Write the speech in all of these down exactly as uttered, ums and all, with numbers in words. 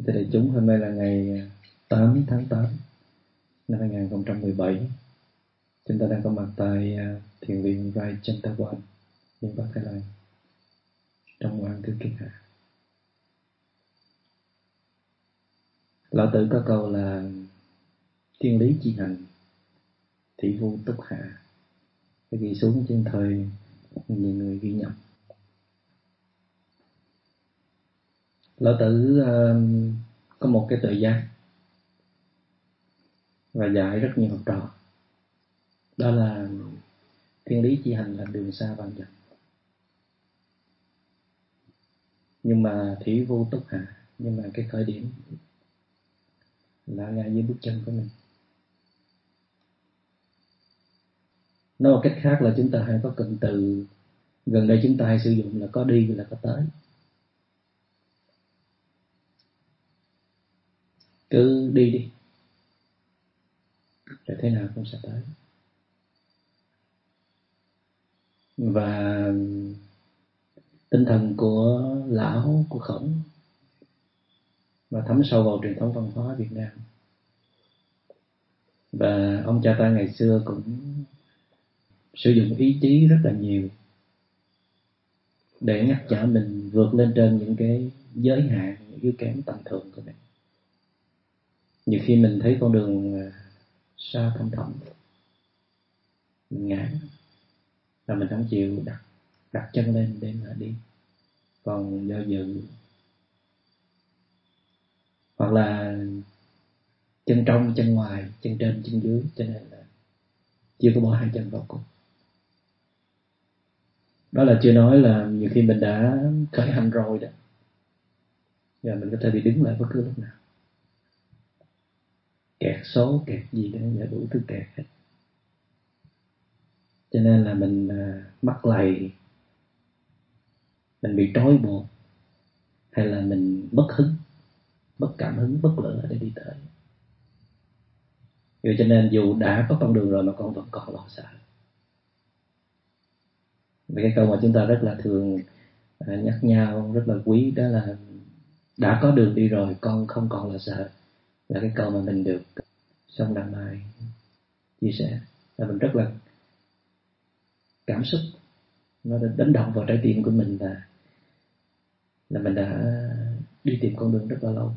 Thưa đại chúng, hôm nay là ngày tám tháng tám năm hai nghìn không trăm mười bảy. Chúng ta đang có mặt tại thiền viện Rajchentawan, miền Bắc Thái Lan, trong ngoại thư Kiệt Hạ. Lão Tử có câu là thiên lý chi hành, thị vu túc hạ. Cái ghi xuống trên thời nhiều người ghi nhận. Lão Tử uh, có một cái tự giác và dạy rất nhiều học trò. Đó là thiên lý chi hành là đường xa vạn dặm, nhưng mà thủy vô túc hạ, nhưng mà cái khởi điểm là ngay dưới bước chân của mình. Nói một cách khác là chúng ta hay có cụm từ gần đây chúng ta hay sử dụng là có đi là có tới. Cứ đi đi rồi thế nào cũng sẽ tới. Và tinh thần của lão, của Khổng và thấm sâu vào truyền thống văn hóa Việt Nam. Và ông cha ta ngày xưa cũng sử dụng ý chí rất là nhiều để nhắc nhở mình vượt lên trên những cái giới hạn, những yếu kém tầm thường của mình. Nhiều khi mình thấy con đường xa thăm thẳm, mình ngã là mình không chịu đặt đặt chân lên để mà đi, còn do dự, hoặc là chân trong chân ngoài, chân trên chân dưới, cho nên là chưa có bỏ hai chân vào cùng. Đó là chưa nói là nhiều khi mình đã khởi hành rồi đó, giờ mình có thể bị đứng lại bất cứ lúc nào, kẹt số, kẹt gì đó, giờ đủ thứ kẹt hết. Cho nên là mình mắc lầy, mình bị trói buộc, hay là mình bất hứng, bất cảm hứng, bất lửa để đi tới. Vì cho nên dù đã có con đường rồi mà con vẫn còn lo sợ. Và cái câu mà chúng ta rất là thường nhắc nhau, rất là quý, đó là đã có đường đi rồi con không còn là sợ. Là cái câu mà mình được Song Đăng Mai chia sẻ, là mình rất là cảm xúc, nó đã đánh động vào trái tim của mình, là là mình đã đi tìm con đường rất là lâu.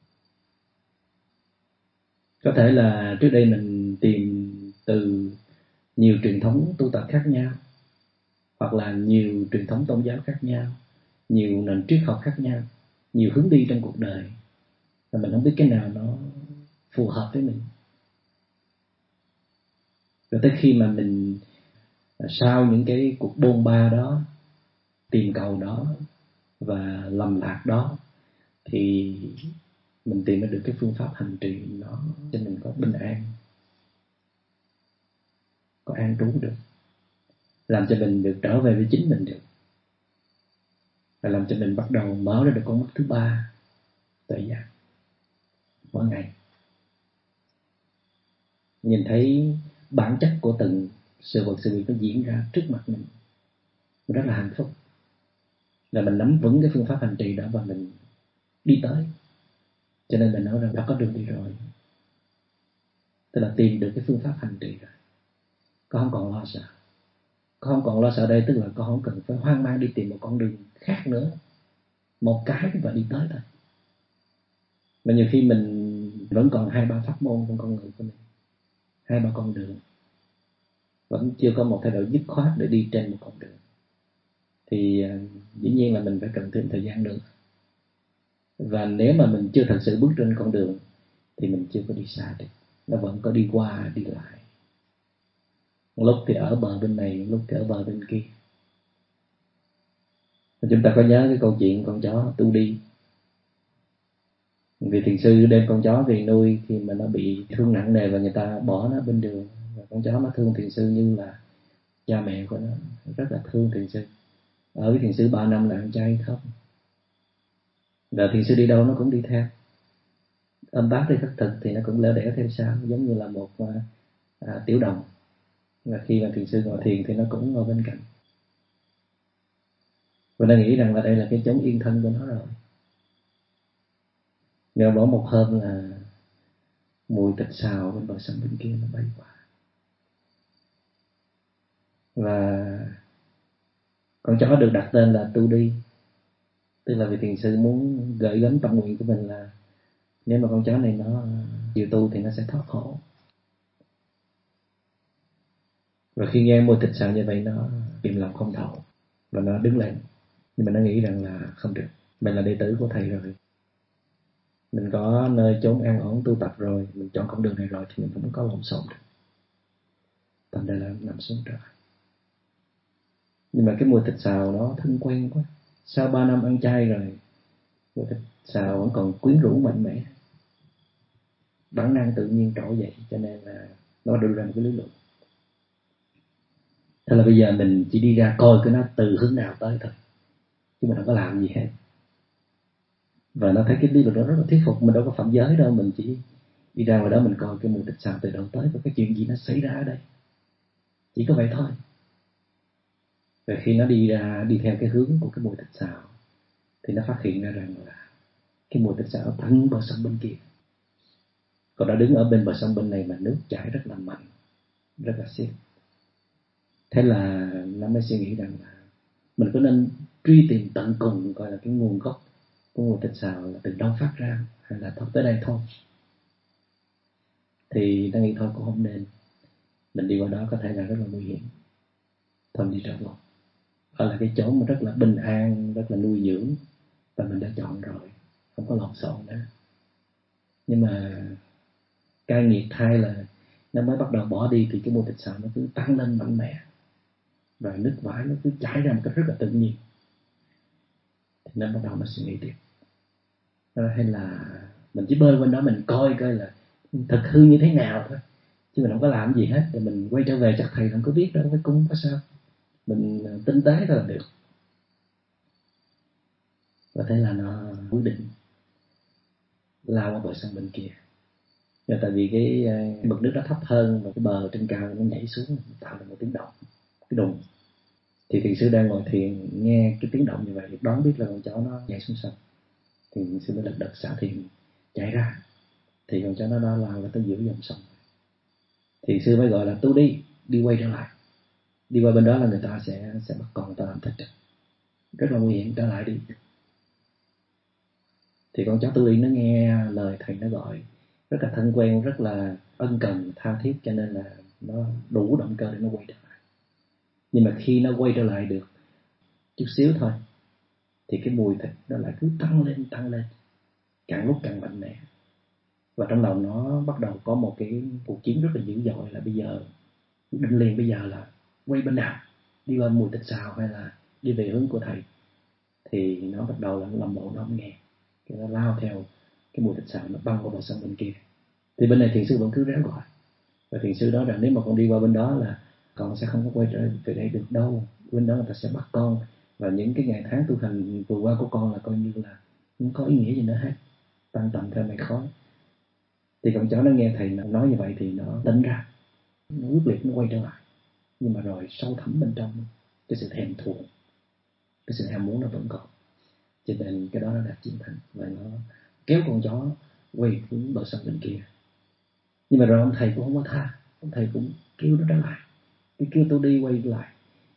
Có thể là trước đây mình tìm từ nhiều truyền thống tu tập khác nhau, hoặc là nhiều truyền thống tôn giáo khác nhau, nhiều nền triết học khác nhau, nhiều hướng đi trong cuộc đời, và mình không biết cái nào nó phù hợp với mình. Rồi tới khi mà mình sau những cái cuộc bôn ba đó, tìm cầu đó và lầm lạc đó, thì mình tìm ra được cái phương pháp hành trì nó cho mình có bình an, có an trú được, làm cho mình được trở về với chính mình được, và làm cho mình bắt đầu mở ra được con mắt thứ ba, tuệ giác, mỗi ngày nhìn thấy bản chất của từng sự vật sự việc nó diễn ra trước mặt mình. Mình rất là hạnh phúc là mình nắm vững cái phương pháp hành trì đó và mình đi tới. Cho nên mình nói rằng đã có đường đi rồi, tức là tìm được cái phương pháp hành trì rồi, con không còn lo sợ. Con không còn lo sợ đây tức là con không cần phải hoang mang đi tìm một con đường khác nữa, một cái và đi tới thôi. Mà nhiều khi mình vẫn còn hai ba pháp môn trong con người của mình, hai ba con đường, vẫn chưa có một thay đổi dứt khoát để đi trên một con đường, thì dĩ nhiên là mình phải cần thêm thời gian nữa. Và nếu mà mình chưa thật sự bước trên con đường thì mình chưa có đi xa được, nó vẫn có đi qua đi lại, một lúc thì ở bờ bên này, một lúc thì ở bờ bên kia. Và chúng ta có nhớ cái câu chuyện con chó tu đi. Vì thiền sư đem con chó về nuôi khi mà nó bị thương nặng nề và người ta bỏ nó bên đường, và con chó nó thương thiền sư như là cha mẹ của nó, rất là thương thiền sư. Ở với thiền sư ba năm là ăn chay không, và thiền sư đi đâu nó cũng đi theo, âm bác đi khất thực thì nó cũng lỡ đẻ theo sau, giống như là một à, tiểu đồng. Và khi mà thiền sư ngồi thiền thì nó cũng ngồi bên cạnh, và nó nghĩ rằng là đây là cái chốn yên thân của nó rồi. Nhờ bỏ một hôm là mùi thịt xào bên bờ sông bên kia nó bay qua, và con chó được đặt tên là Tu Đi, tức là vị thiền sư muốn gửi gắm tâm nguyện của mình là nếu mà con chó này nó chịu tu thì nó sẽ thoát khổ. Và khi nghe mùi thịt xào như vậy nó kìm lòng không thấu và nó đứng lên, nhưng mà nó nghĩ rằng là không được, mình là đệ tử của thầy rồi, mình có nơi chốn an ổn tu tập rồi, mình chọn con đường này rồi thì mình không có lộn xộn được. Thành ra là nằm xuống trời. Nhưng mà cái mùi thịt xào nó thân quen quá, sau ba năm ăn chay rồi mùi thịt xào vẫn còn quyến rũ mạnh mẽ, bản năng tự nhiên trỗi dậy, cho nên là nó đưa ra một cái lý luận. Thế là bây giờ mình chỉ đi ra coi cái nó từ hướng nào tới thôi, chứ mình không có làm gì hết. Và nó thấy cái lý luận đó rất là thuyết phục, mình đâu có phạm giới đâu, mình chỉ đi ra ngoài đó mình coi cái mùi thịt xào từ đâu tới và cái chuyện gì nó xảy ra ở đây, chỉ có vậy thôi. Và khi nó đi ra đi theo cái hướng của cái mùi thịt xào thì nó phát hiện ra rằng là cái mùi thịt xào ở tận bờ sông bên kia, còn nó đứng ở bên bờ sông bên này mà nước chảy rất là mạnh, rất là xiết. Thế là nó mới suy nghĩ rằng là mình có nên truy tìm tận cùng coi là cái nguồn gốc của mùi thịt xào là từ đâu phát ra, hay là thôi tới đây thôi. Thì nó nghĩ thôi cũng không nên, mình đi qua đó có thể là rất là nguy hiểm, thôi đi trở về. Ở là cái chỗ mà rất là bình an, rất là nuôi dưỡng, và mình đã chọn rồi, không có lộn xộn nữa. Nhưng mà cai nghiệt thay là nó mới bắt đầu bỏ đi thì cái mùi thịt xào nó cứ tăng lên mạnh mẽ, và nước vải nó cứ chảy ra một cách rất là tự nhiên. Thì nó bắt đầu nó suy nghĩ tiếp, hay là mình chỉ bơi quanh đó mình coi coi là thực hư như thế nào thôi, chứ mình không có làm gì hết, rồi mình quay trở về chắc thầy không có biết đâu, phải cung có sao, mình tinh tế thôi là được. Và thế là nó quyết định lao qua bờ sông bên kia. Rồi tại vì cái, cái mực nước nó thấp hơn và cái bờ trên cao nó nhảy xuống tạo ra một tiếng động, cái đùng. Thì thiền sư đang ngồi thiền nghe cái tiếng động như vậy, đoán biết là con chó nó nhảy xuống sông. Thì thiền sư mới lật đật xả thiền chạy ra, thì con chó nó đã lao ra tới giữa dòng sông. Thiền sư mới gọi là Tu Đi, đi quay trở lại, đi qua bên đó là người ta sẽ sẽ bắt con người ta làm thịt, rất là nguy hiểm, trở lại đi. Thì con chó Tu Đi nó nghe lời thầy nó gọi rất là thân quen, rất là ân cần tha thiết, cho nên là nó đủ động cơ để nó quay trở lại. Nhưng mà khi nó quay trở lại được chút xíu thôi thì cái mùi thịt nó lại cứ tăng lên tăng lên, càng lúc càng mạnh mẽ. Và trong lòng nó bắt đầu có một cái cuộc chiến rất là dữ dội, là bây giờ định liền bây giờ là quay bên nào, đi qua mùi thịt xào hay là đi về hướng của thầy. Thì nó bắt đầu là nó làm bộ nó không nghe, cái nó lao theo cái mùi thịt xào, nó băng qua bờ sông bên kia. Thì bên này thiền sư vẫn cứ réo gọi, và thiền sư nói rằng nếu mà con đi qua bên đó là con sẽ không có quay trở về đây được đâu, bên đó người ta sẽ bắt con, và những cái ngày tháng tu hành vừa qua của con là coi như là không có ý nghĩa gì nữa hết, tăng tầm theo mày khói. Thì con chó nó nghe thầy nói như vậy thì nó tỉnh ra, nó quyết liệt nó quay trở lại. Nhưng mà rồi sâu thẳm bên trong cái sự thèm thuồng, cái sự ham muốn nó vẫn còn, cho nên cái đó nó đạt chiến thắng và nó kéo con chó quay hướng bờ sông bên kia. Nhưng mà rồi ông thầy cũng không có tha, ông thầy cũng kêu nó trở lại, cái kêu tôi đi quay lại.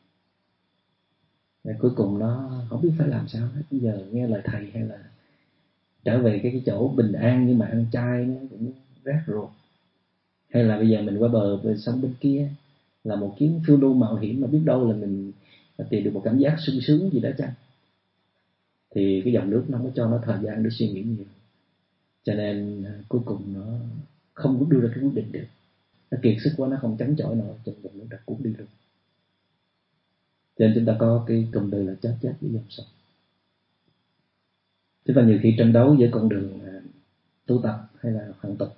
Và cuối cùng nó không biết phải làm sao hết, bây giờ nghe lời thầy hay là trở về cái, cái chỗ bình an nhưng mà ăn chay nó cũng rát ruột, hay là bây giờ mình qua bờ về sông bên kia là một chuyến phiêu lưu mạo hiểm mà biết đâu là mình tìm được một cảm giác sung sướng gì đó chăng. Thì cái dòng nước nó không có cho nó thời gian để suy nghĩ nhiều, cho nên cuối cùng nó không có đưa ra cái quyết định được, nó kiệt sức quá, nó không chống chọi nổi, cho dòng nước đã cuốn đi luôn. Cho nên chúng ta có cái cụm từ là chết chết với dòng sông. Thế và nhiều khi tranh đấu với con đường tu tập hay là hoàn tục,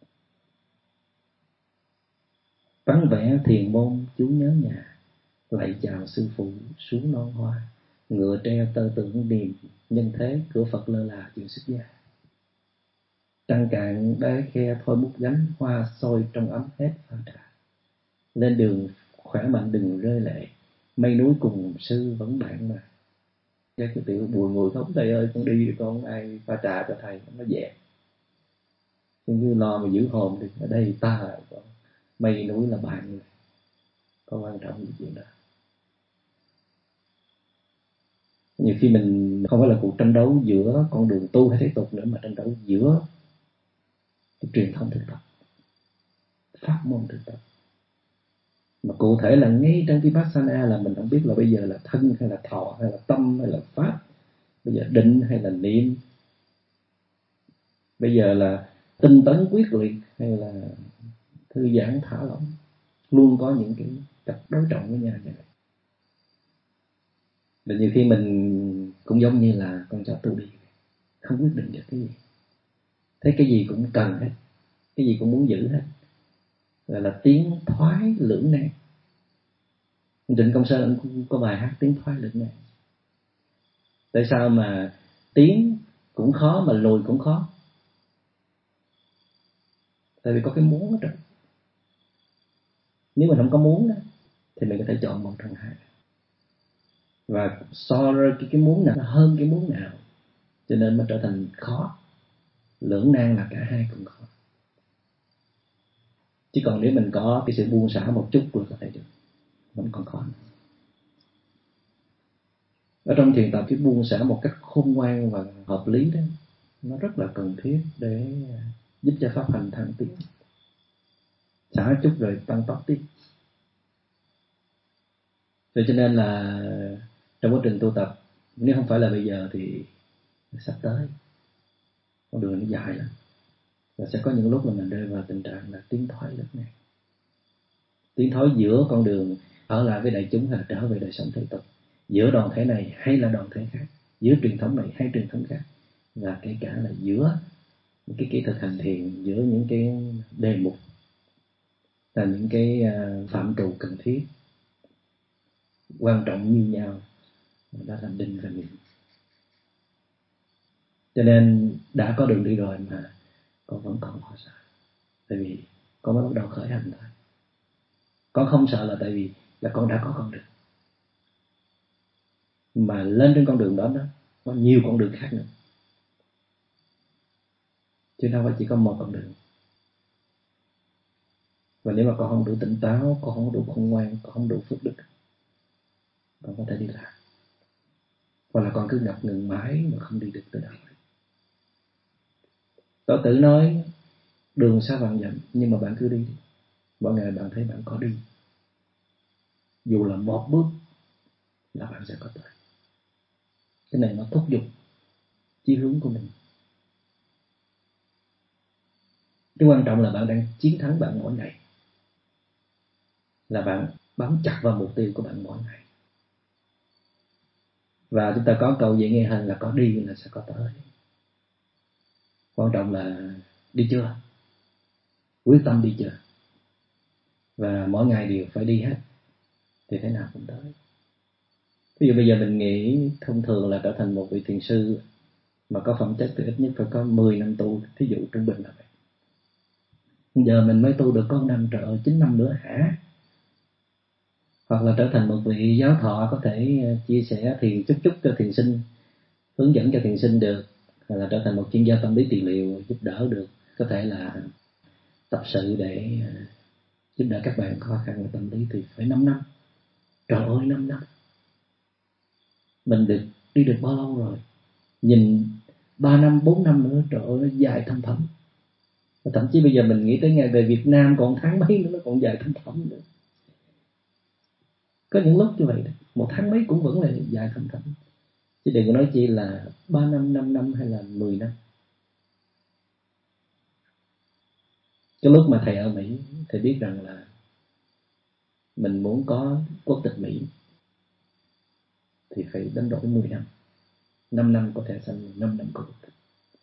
vắng vẻ thiền môn chú nhớ nhà, lạy chào sư phụ xuống non hoa, ngựa treo tơ tưởng niềm, nhân thế cửa Phật lơ là chịu xuất gia. Trăng cạn đáy khe thôi bút gánh, hoa sôi trong ấm hết pha trà. Lên đường khỏe mạnh đừng rơi lệ, mây núi cùng sư vẫn bạn mà. Cái tiểu bùi ngùi khóc, thầy ơi con đi rồi con ai pha trà cho thầy, nó dẹp. như lo mà giữ hồn thì ở đây ta lại có mây núi là bạn, có quan trọng gì chuyện đó. Nhiều khi mình không phải là cuộc tranh đấu giữa con đường tu hay thế tục nữa, mà tranh đấu giữa cái truyền thống thực tập, pháp môn thực tập. Mà cụ thể là ngay trong Vipassana là mình không biết là bây giờ là thân hay là thọ hay là tâm hay là pháp, bây giờ định hay là niệm, bây giờ là tinh tấn quyết liệt hay là thư giãn thả lỏng, luôn có những cái cặp đối trọng với nhau như vậy. Và nhiều khi mình cũng giống như là con chó tu đi, không quyết định được cái gì, thấy cái gì cũng cần hết, cái gì cũng muốn giữ hết, gọi là tiến thoái lưỡng nan. Trịnh Công Sơn cũng có bài hát tiến thoái lưỡng nan. Tại sao mà tiến cũng khó mà lùi cũng khó? Tại vì có cái muốn ở trong. Nếu mình không có muốn đó, thì mình có thể chọn một trong hai. Và so ra cái, cái muốn nào hơn cái muốn nào, cho nên nó trở thành khó. Lưỡng nan là cả hai cùng khó. Chứ còn nếu mình có cái sự buông xả một chút là có thể được, vẫn còn khó. Ở trong thiền tập, cái buông xả một cách khôn ngoan và hợp lý đó, nó rất là cần thiết để giúp cho pháp hành thăng tiến. Xả chút rồi tăng tốc tiếp. Vậy cho nên là trong quá trình tu tập, nếu không phải là bây giờ thì sắp tới, con đường nó dài lắm. Và sẽ có những lúc mà mình rơi vào tình trạng là tiến thoái lưỡng nan. Tiến thoái giữa con đường ở lại với đại chúng hay là trở về đời sống thế tục, giữa đoàn thể này hay là đoàn thể khác, giữa truyền thống này hay truyền thống khác, và kể cả là giữa những cái kỹ thuật hành thiền, giữa những cái đề mục là những cái phạm trù cần thiết quan trọng như nhau, đó là định và niệm. Cho nên đã có đường đi rồi mà con vẫn còn lo sợ, tại vì con mới bắt đầu khởi hành thôi. Con không sợ là tại vì là con đã có con đường, mà lên trên con đường đó đó có nhiều con đường khác nữa, chứ đâu phải chỉ có một con đường. Và nếu mà con không đủ tỉnh táo, con không đủ khôn ngoan, con không đủ phước đức, con có thể đi lạc, hoặc là con cứ ngập ngừng mãi mà không đi được tới đâu. Tổ tử nói đường xa vạn dặm, nhưng mà bạn cứ đi, mỗi ngày bạn thấy bạn có đi, dù là một bước là bạn sẽ có tới. Cái này nó thúc giục chí hướng của mình. Cái quan trọng là bạn đang chiến thắng bạn mỗi ngày, là bạn bám chặt vào mục tiêu của bạn mỗi ngày. Và chúng ta có câu dễ nghe hơn là có đi là sẽ có tới. Quan trọng là đi chưa, quyết tâm đi chưa, và mỗi ngày đều phải đi hết thì thế nào cũng tới. Ví dụ bây giờ mình nghĩ thông thường là trở thành một vị thiền sư mà có phẩm chất thì ít nhất phải có mười năm tu, thí dụ trung bình là vậy. Giờ mình mới tu được có năm, trời ơi, chín năm nữa hả? Hoặc là trở thành một vị giáo thọ có thể chia sẻ thiền chút chút cho thiền sinh, hướng dẫn cho thiền sinh được, hoặc là trở thành một chuyên gia tâm lý trị liệu giúp đỡ được, có thể là tập sự để giúp đỡ các bạn khó khăn về tâm lý thì phải năm năm. Trời ơi, năm năm mình được đi được bao lâu rồi? Nhìn ba năm, bốn năm nữa, trời ơi, nó dài thâm thẳm. Thậm chí bây giờ mình nghĩ tới ngày về Việt Nam còn tháng mấy nữa nó còn dài thâm thẳm nữa. Có những lúc như vậy đó, một tháng mấy cũng vẫn là dài thâm thẳm. Chứ đừng có nói chi là ba năm, năm năm hay là mười năm. Cái lúc mà thầy ở Mỹ, thầy biết rằng là mình muốn có quốc tịch Mỹ thì phải đánh đổi mười năm. năm năm có thể sang năm năm có quốc tịch.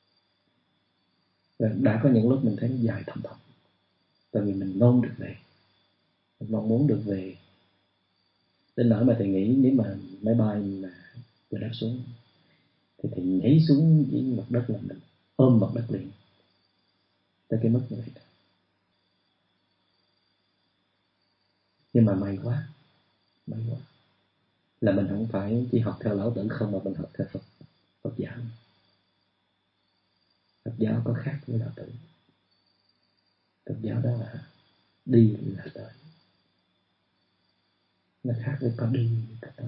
Và đã có những lúc mình thấy nó dài thâm thẳm. Tại vì mình mong được về, mình mong muốn được về. Đến nỗi mà thầy nghĩ nếu mà máy bay mà vừa đáp xuống thì thầy nhảy xuống dưới mặt đất là mình ôm mặt đất liền. Tới cái mức như vậy. Nhưng mà may quá, may quá là mình không phải chỉ học theo lão tử không, mà mình học theo Phật, Phật giáo. Phật giáo có khác với lão tử. Phật giáo đó là đi là tới, nó khác với có đi có tới.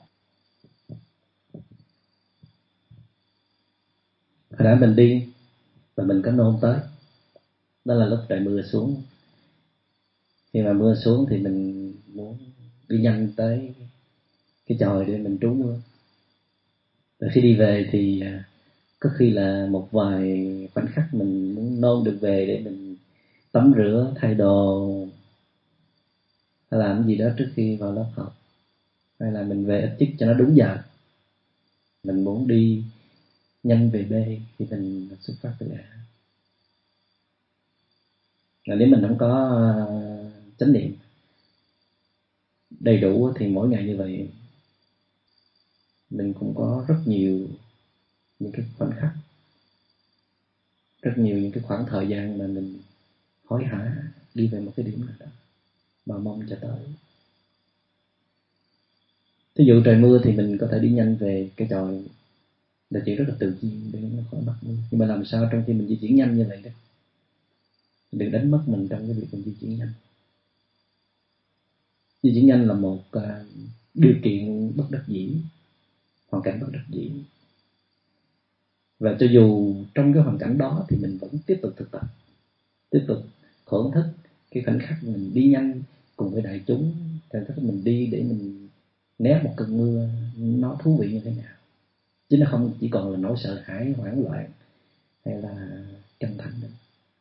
Hồi nãy mình đi và mình có nôn tới, đó là lúc trời mưa xuống. Khi mà mưa xuống thì mình muốn đi nhanh tới cái chòi để mình trú mưa. Rồi khi đi về thì có khi là một vài khoảnh khắc mình muốn nôn được về để mình tắm rửa, thay đồ, hay làm gì đó trước khi vào lớp học, hay là mình về ít chút cho nó đúng giờ. Mình muốn đi nhanh về B thì mình xuất phát từ A. Là nếu mình không có chánh niệm đầy đủ thì mỗi ngày như vậy mình cũng có rất nhiều những cái khoảnh khắc, rất nhiều những cái khoảng thời gian mà mình hối hả đi về một cái điểm nào đó mà mong cho tới. Thí dụ trời mưa thì mình có thể đi nhanh về cái chòi là chuyện rất là tự nhiên để nó khỏi bắt mưa. Nhưng mà làm sao trong khi mình di chuyển nhanh như vậy đó, đừng đánh mất mình trong cái việc mình di chuyển nhanh. Di chuyển nhanh là một uh, điều kiện bất đắc dĩ, hoàn cảnh bất đắc dĩ. Và cho dù trong cái hoàn cảnh đó thì mình vẫn tiếp tục thực tập, tiếp tục thưởng thức cái khoảnh khắc mình đi nhanh cùng với đại chúng, khoảnh khắc mình đi để mình né một cơn mưa nó thú vị như thế nào. Chứ nó không chỉ còn là nỗi sợ hãi, hoảng loạn hay là căng thẳng nữa.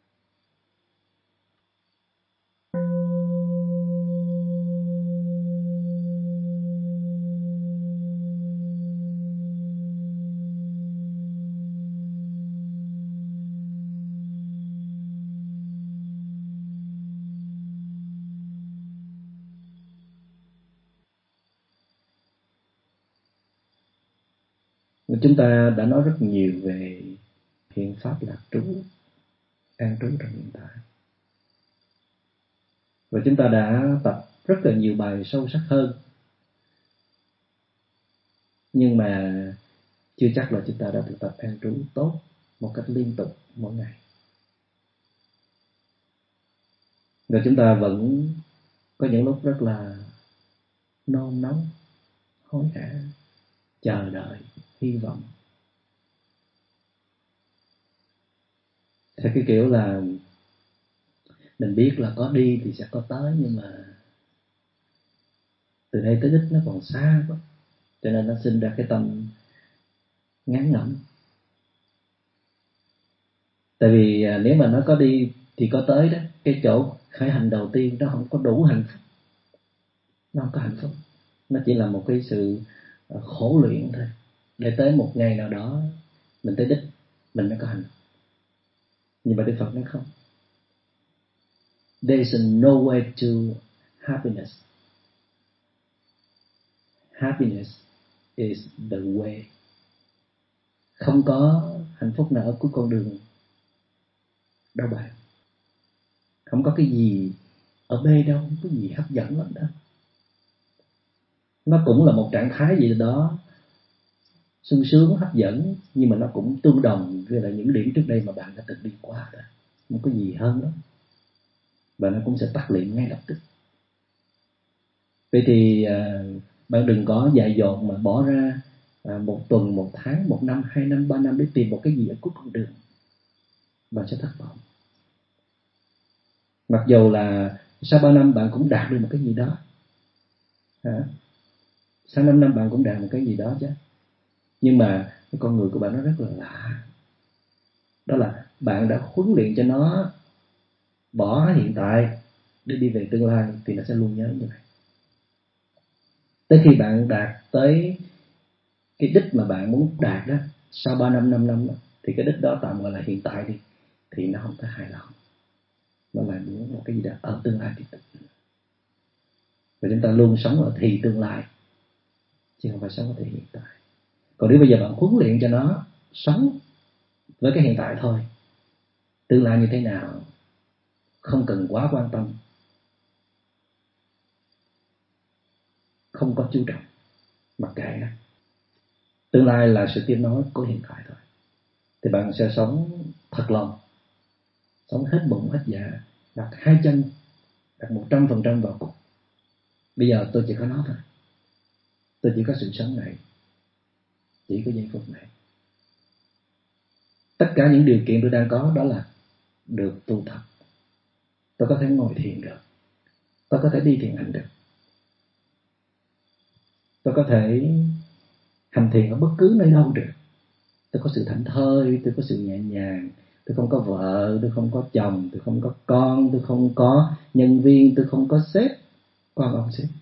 Chúng ta đã nói rất nhiều về thiện pháp lạc trú, an trú trong hiện tại. Và chúng ta đã tập rất là nhiều bài sâu sắc hơn. Nhưng mà chưa chắc là chúng ta đã thực tập an trú tốt một cách liên tục mỗi ngày. Và chúng ta vẫn có những lúc rất là nôn nóng, hối hả, chờ đợi, hy vọng. Theo cái kiểu là mình biết là có đi thì sẽ có tới, nhưng mà từ đây tới đích nó còn xa quá, cho nên nó sinh ra cái tâm ngán ngẩm. Tại vì nếu mà nó có đi thì có tới đó, cái chỗ khởi hành đầu tiên nó không có đủ hạnh phúc, nó không có hạnh phúc, nó chỉ là một cái sự khổ luyện thôi, để tới một ngày nào đó mình tới đích mình mới có hạnh phúc. Nhưng mà Đức Phật nói không, there is no way to happiness. Happiness is the way. Không có hạnh phúc nào ở cuối con đường đâu bạn. Không có cái gì ở bên đâu, không có gì hấp dẫn lắm đâu. Nó cũng là một trạng thái gì đó sung sướng, hấp dẫn, nhưng mà nó cũng tương đồng với lại những điểm trước đây mà bạn đã từng đi qua rồi. Không có gì hơn đó. Và nó cũng sẽ tắt lịm ngay lập tức. Vậy thì à, bạn đừng có dại dột mà bỏ ra à, một tuần, một tháng, một năm, hai năm, ba năm để tìm một cái gì ở cuối con đường. Bạn sẽ thất vọng. Mặc dù là sau ba năm bạn cũng đạt được một cái gì đó, à, sau năm năm bạn cũng đạt một cái gì đó chứ. Nhưng mà cái con người của bạn nó rất là lạ. Đó là bạn đã huấn luyện cho nó bỏ hiện tại để đi về tương lai, thì nó sẽ luôn nhớ như vậy. Tới khi bạn đạt tới cái đích mà bạn muốn đạt đó, sau ba năm, năm năm đó, thì cái đích đó tạm gọi là hiện tại đi, thì nó không có hài lòng. Nó lại muốn một cái gì đó ở tương lai tiếp tục. Và chúng ta luôn sống ở thì tương lai, chứ không phải sống ở thì hiện tại. Còn nếu bây giờ bạn huấn luyện cho nó sống với cái hiện tại thôi, tương lai như thế nào không cần quá quan tâm, không có chú trọng, mặc kệ đó. Tương lai là sự tiếp nối của hiện tại thôi. Thì bạn sẽ sống thật lòng, sống hết bụng hết dạ, đặt hai chân, đặt một trăm phần trăm vào cục. Bây giờ tôi chỉ có nó thôi, tôi chỉ có sự sống này, chỉ có giây phút này. Tất cả những điều kiện tôi đang có đó là được tu tập. Tôi có thể ngồi thiền được, tôi có thể đi thiền hành được, tôi có thể hành thiền ở bất cứ nơi đâu được. Tôi có sự thảnh thơi, tôi có sự nhẹ nhàng, tôi không có vợ, tôi không có chồng, tôi không có con, tôi không có nhân viên, tôi không có sếp, con ông sếp.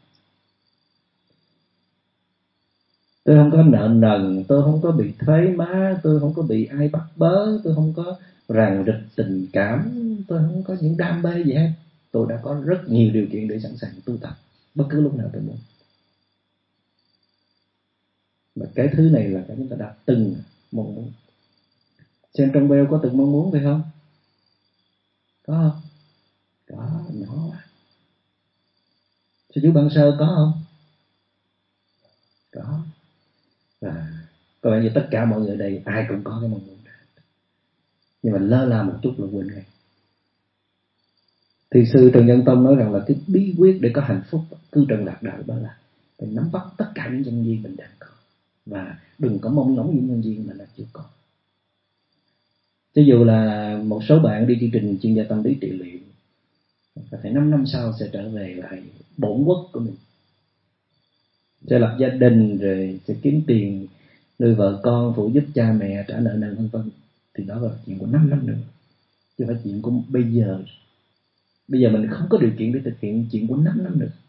Tôi không có nợ nần, tôi không có bị thuế má, tôi không có bị ai bắt bớ, tôi không có ràng rịch tình cảm, tôi không có những đam mê gì hết. Tôi đã có rất nhiều điều kiện để sẵn sàng tu tập bất cứ lúc nào tôi muốn. Và cái thứ này là cái chúng ta đã từng mong muốn. Xem trong beo có từng mong muốn phải không? Có không? Có, nhỏ quá. Sư chú Băng Sơ có không? Có. Và có vẻ như tất cả mọi người đây ai cũng có cái mong muốn đó. Nhưng mà lơ là một chút là quên ngay. Thì sư Trần Nhân Tông nói rằng là cái bí quyết để có hạnh phúc cư trần lạc đạo đó là phải nắm bắt tất cả những nhân duyên mình đang có, và đừng có mong ngóng những nhân duyên mà là chưa có. Ví dụ là một số bạn đi chương trình chuyên gia tâm lý trị liệu, có thể năm năm sau sẽ trở về lại bổn quốc của mình, sẽ lập gia đình, rồi sẽ kiếm tiền nuôi vợ con, phụ giúp cha mẹ, trả nợ nần vân vân. Thì đó là chuyện của năm năm nữa, chứ không phải chuyện của bây giờ. Bây giờ mình không có điều kiện để thực hiện chuyện của năm năm nữa,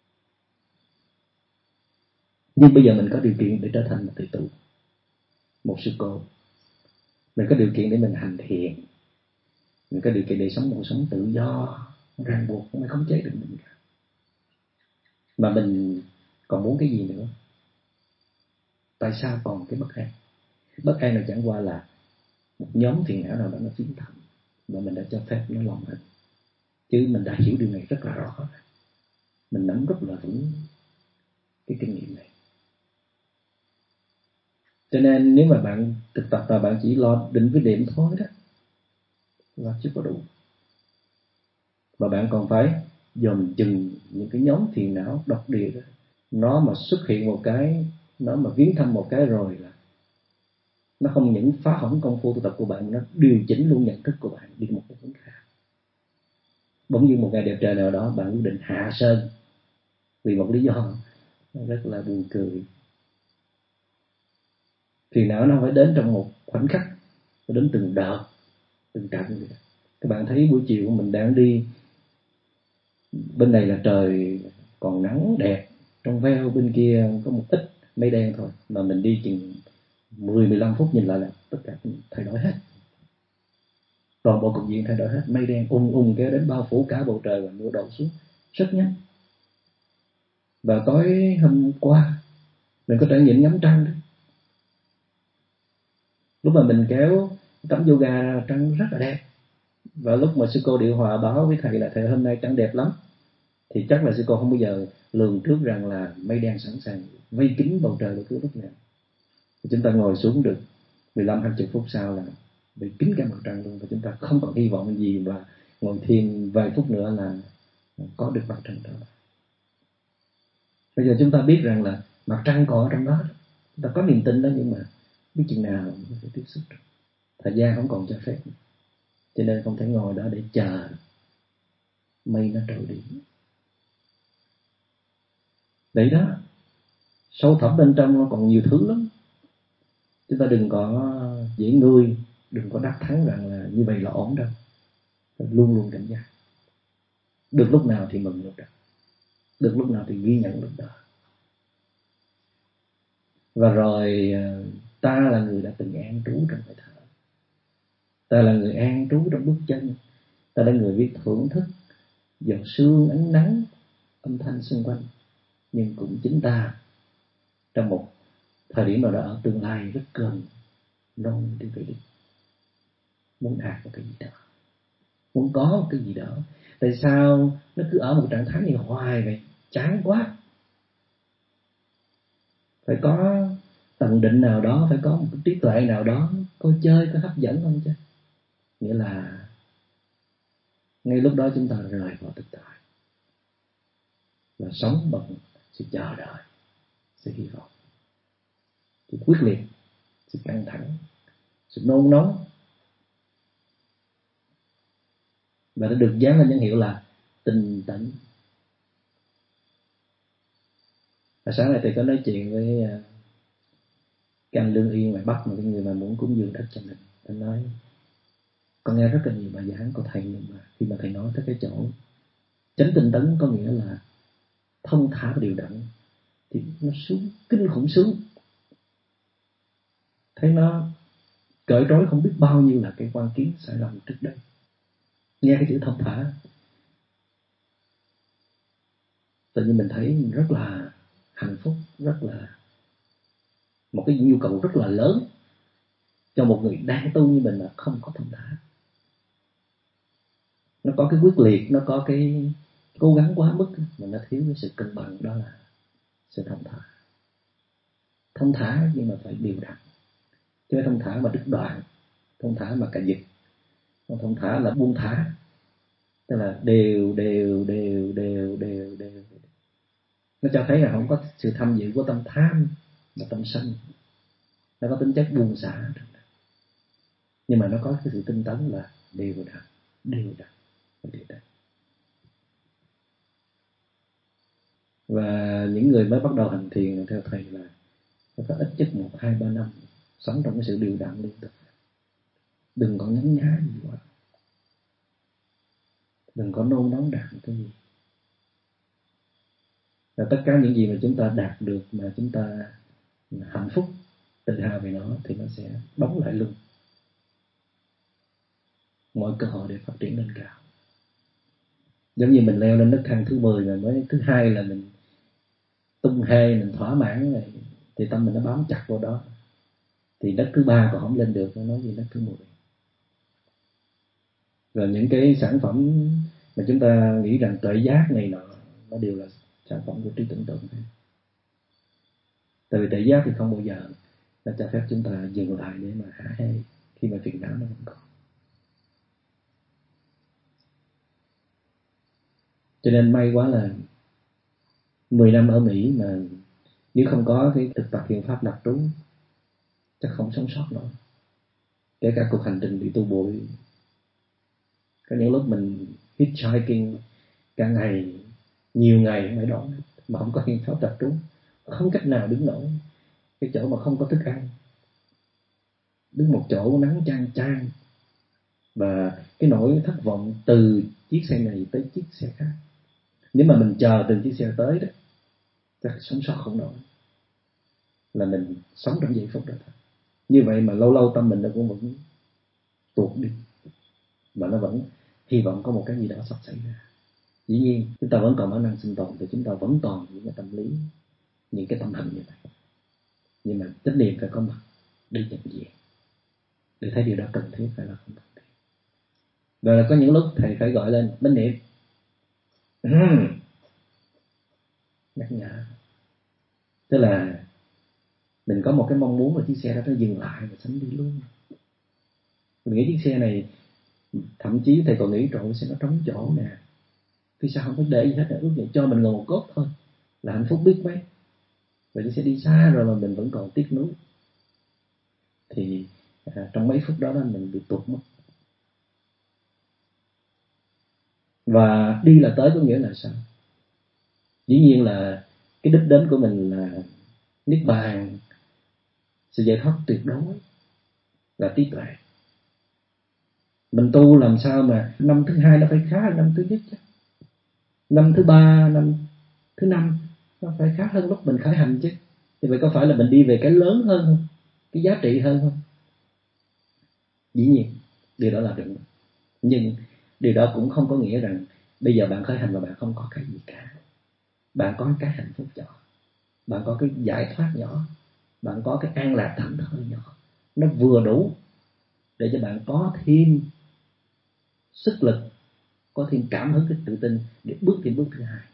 nhưng bây giờ mình có điều kiện để trở thành một thầy tu, một sư cô. Mình có điều kiện để mình hành thiền, mình có điều kiện để sống một cuộc sống tự do, ràng buộc không ai khống chế được mình cả. Mà mình còn muốn cái gì nữa? Tại sao còn cái bất an? Bất an này chẳng qua là một nhóm phiền não nào đó nó phiến thầm, mà mình đã cho phép nó lòng mình. Chứ mình đã hiểu điều này rất là rõ, mình nắm rất là vững cái kinh nghiệm này. Cho nên nếu mà bạn thực tập và bạn chỉ lo định với điểm thôi đó là chưa có đủ. Và bạn còn phải dòm chừng những cái nhóm phiền não độc địa đó. Nó mà xuất hiện một cái, nó mà viếng thăm một cái rồi là nó không những phá hỏng công phu tu tập của bạn, nó điều chỉnh luôn nhận thức của bạn đi một cái hướng khác. Bỗng nhiên một ngày đẹp trời nào đó bạn quyết định hạ sơn vì một lý do rất là buồn cười. Phiền não nó phải đến trong một khoảnh khắc, nó đến từng đợt, từng trận. Các bạn thấy buổi chiều của mình đang đi, bên này là trời còn nắng đẹp trong veo, bên kia có một ít mây đen thôi, mà mình đi chừng mười mười lăm phút nhìn lại là tất cả thay đổi hết. Toàn bộ cục diện thay đổi hết, mây đen ung ung kéo đến bao phủ cả bầu trời và mưa đổ xuống rất nhanh. Và tối hôm qua mình có trải nghiệm ngắm trăng đó. Lúc mà mình kéo tấm yoga ra, trăng rất là đẹp. Và lúc mà sư cô Điệu Hòa báo với thầy là thầy hôm nay trăng đẹp lắm, thì chắc là sư cô không bao giờ lường trước rằng là mây đen sẵn sàng vây kín bầu trời bất cứ lúc nào. Thì chúng ta ngồi xuống được mười lăm hai mươi phút sau là bị kín cả mặt trăng luôn, và chúng ta không còn hy vọng gì, và ngồi thiền vài phút nữa là có được mặt trăng đó. Bây giờ chúng ta biết rằng là mặt trăng còn ở trong đó, chúng ta có niềm tin đó, nhưng mà biết chừng nào mới phải tiếp xúc được. Thời gian không còn cho phép, cho nên không thể ngồi đó để chờ mây nó trôi đi. Đấy đó, sâu thẳm bên trong nó còn nhiều thứ lắm. Chúng ta đừng có dễ nuôi, đừng có đắc thắng rằng là như vậy là ổn đâu. Luôn luôn cảnh giác. Được lúc nào thì mừng lúc đó, được lúc nào thì ghi nhận lúc đó. Và rồi ta là người đã từng an trú trong hơi thở, ta là người an trú trong bước chân, ta là người biết thưởng thức giọt sương, ánh nắng, âm thanh xung quanh. Nhưng cũng chính ta trong một thời điểm nào đó ở tương lai rất gần non đi về đích, muốn đạt một cái gì đó, muốn có một cái gì đó. Tại sao nó cứ ở một trạng thái này hoài vậy? Chán quá. Phải có tầng định nào đó, phải có một cái trí tuệ nào đó, có chơi, có hấp dẫn không chứ? Nghĩa là ngay lúc đó chúng ta rời vào thực tại và sống bằng sự chờ đợi, sự hy vọng, sự quyết liệt, sự căng thẳng, sự nôn nóng, và nó được dán lên những hiệu là tinh tấn. Và sáng nay tôi có nói chuyện với cái anh Lương Yên ngoài Bắc, một cái người mà muốn cúng dường đất cho mình. Anh nói, con nghe rất là nhiều bài giảng của thầy, nhưng mà khi mà thầy nói tới cái chỗ chánh tinh tấn có nghĩa là thông thả và điều đặn, thì nó xuống kinh khủng sướng. Thấy nó cởi trói không biết bao nhiêu là cái quan kiến sai lầm trước đây. Nghe cái chữ thông thả, tự nhiên mình thấy rất là hạnh phúc, rất là một cái nhu cầu rất là lớn cho một người đang tu như mình là không có thông thả. Nó có cái quyết liệt, nó có cái cố gắng quá mức, mà nó thiếu cái sự cân bằng, đó là sự thông thả. Thông thả nhưng mà phải điều đặn, chứ không thông thả mà đứt đoạn, thông thả mà cà giật, không thông thả là buông thả, tức là đều đều đều đều đều đều. Nó cho thấy là không có sự tham dự của tâm tham và tâm sân, nó có tính chất buông xả, nhưng mà nó có cái sự tinh tấn là đều đặn, đều đặn, đều đặn. Và những người mới bắt đầu hành thiền theo thầy là phải có ít nhất một hai ba năm sống trong cái sự điều đặn liên tục, đừng có nhấn nhá gì quá, đừng có nôn nóng đạt cái gì. Và tất cả những gì mà chúng ta đạt được, mà chúng ta hạnh phúc, tự hào về nó, thì nó sẽ đóng lại luôn mọi cơ hội để phát triển lên cao. Giống như mình leo lên nấc thang thứ mười rồi, mới thứ hai là mình tung hê, mình thỏa mãn rồi, thì tâm mình nó bám chặt vào đó, thì nấc thứ ba còn không lên được, nó nói gì nấc thứ mười. Rồi những cái sản phẩm mà chúng ta nghĩ rằng tuệ giác này nọ, nó đều là sản phẩm của trí tưởng tượng thôi. Tại vì tuệ giác thì không bao giờ nó cho phép chúng ta dừng lại để mà hả hê khi mà phiền não nó vẫn còn. Cho nên may quá là mười năm ở Mỹ mà nếu không có cái thực tập thiền pháp đặc trú chắc không sống sót nổi. Kể cả cuộc hành trình đi tu bụi, có những lúc mình hitchhiking cả ngày, nhiều ngày mới đón, mà không có thiền pháp tập trú, không cách nào đứng nổi. Cái chỗ mà không có thức ăn, đứng một chỗ nắng chang chang, và cái nỗi thất vọng từ chiếc xe này tới chiếc xe khác. Nếu mà mình chờ từ chiếc xe tới đó, chắc sống sót không nổi. Là mình sống trong giây phút đó thôi. Như vậy mà lâu lâu tâm mình nó cũng vẫn tuột đi, mà nó vẫn hy vọng có một cái gì đó sắp xảy ra. Dĩ nhiên chúng ta vẫn còn bản năng sinh tồn, thì chúng ta vẫn còn những cái tâm lý, những cái tâm hành như vậy. Nhưng mà chánh niệm phải có mặt để nhận diện, để thấy điều đó cần thiết hay là không cần thiết. Và là có những lúc thầy phải gọi lên chánh niệm, nhắc nhở. Tức là mình có một cái mong muốn là chiếc xe đó nó dừng lại và sánh đi luôn. Mình nghĩ chiếc xe này, thậm chí thầy còn nghĩ trộn xe nó trống chỗ nè, vì sao không có để gì hết, ước vậy cho mình ngồi một cốt thôi là hạnh phúc biết mấy. Và chiếc xe đi xa rồi mà mình vẫn còn tiếc nuối, thì à, trong mấy phút đó, đó mình bị tuột mất. Và đi là tới có nghĩa là sao? Dĩ nhiên là cái đích đến của mình là niết bàn, sự giải thoát tuyệt đối, là trí tuệ. Mình tu làm sao mà năm thứ hai nó phải khá hơn năm thứ nhất chứ, năm thứ ba, năm thứ năm nó phải khá hơn lúc mình khởi hành chứ. Thì vậy có phải là mình đi về cái lớn hơn không, cái giá trị hơn không? Dĩ nhiên điều đó là đúng, nhưng điều đó cũng không có nghĩa rằng bây giờ bạn khởi hành và bạn không có cái gì cả. Bạn có cái hạnh phúc nhỏ, bạn có cái giải thoát nhỏ, bạn có cái an lạc thảnh thơi nhỏ, nó vừa đủ để cho bạn có thêm sức lực, có thêm cảm hứng, cái tự tin để bước thêm bước thứ hai.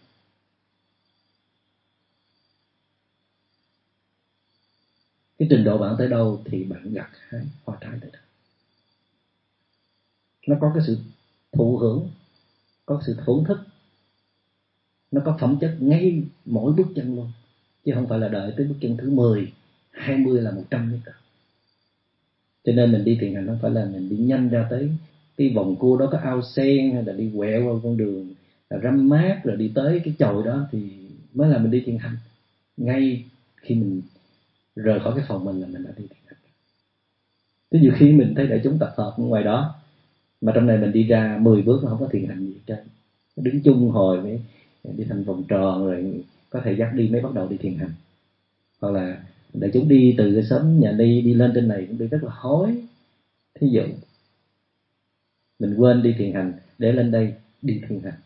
Cái trình độ bạn tới đâu thì bạn gặt hái hoa trái tới đó. Nó có cái sự thụ hưởng có sự thổn thức, nó có phẩm chất ngay mỗi bước chân luôn, chứ không phải là đợi tới bước chân thứ mười, hai mươi là một trăm mới có. Cho nên mình đi thiền hành không phải là mình đi nhanh ra tới cái vòng cua đó có ao sen, hay là đi quẹo qua con đường là râm mát rồi đi tới cái chòi đó thì mới là mình đi thiền hành. Ngay khi mình rời khỏi cái phòng mình là mình đã đi thiền hành. Thế nhiều khi mình thấy đại chúng tập hợp ngoài đó, mà trong này mình đi ra mười bước nó không có thiền hành gì hết trơn, đứng chung hồi mới đi thành vòng tròn, rồi có thầy dắt đi mới bắt đầu đi thiền hành. Hoặc là đại chúng đi từ cái xóm nhà đi đi lên trên này cũng đi rất là hối. Thí dụ mình quên đi thiền hành để lên đây đi thiền hành,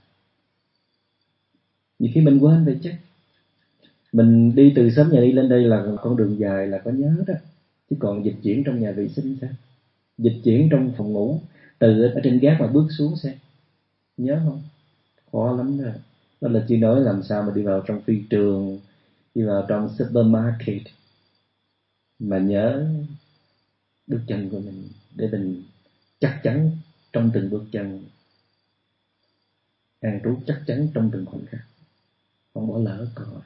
nhiều khi mình quên vậy chứ. Mình đi từ xóm nhà đi lên đây là con đường dài là có nhớ đó, chứ còn dịch chuyển trong nhà vệ sinh sao, dịch chuyển trong phòng ngủ từ ở trên gác mà bước xuống xem nhớ không? Khó lắm rồi. Đó là chưa nói làm sao mà đi vào trong phi trường, đi vào trong supermarket mà nhớ bước chân của mình, để mình chắc chắn trong từng bước chân, an trú chắc chắn trong từng khoảnh khắc, không bỏ lỡ cơ hội.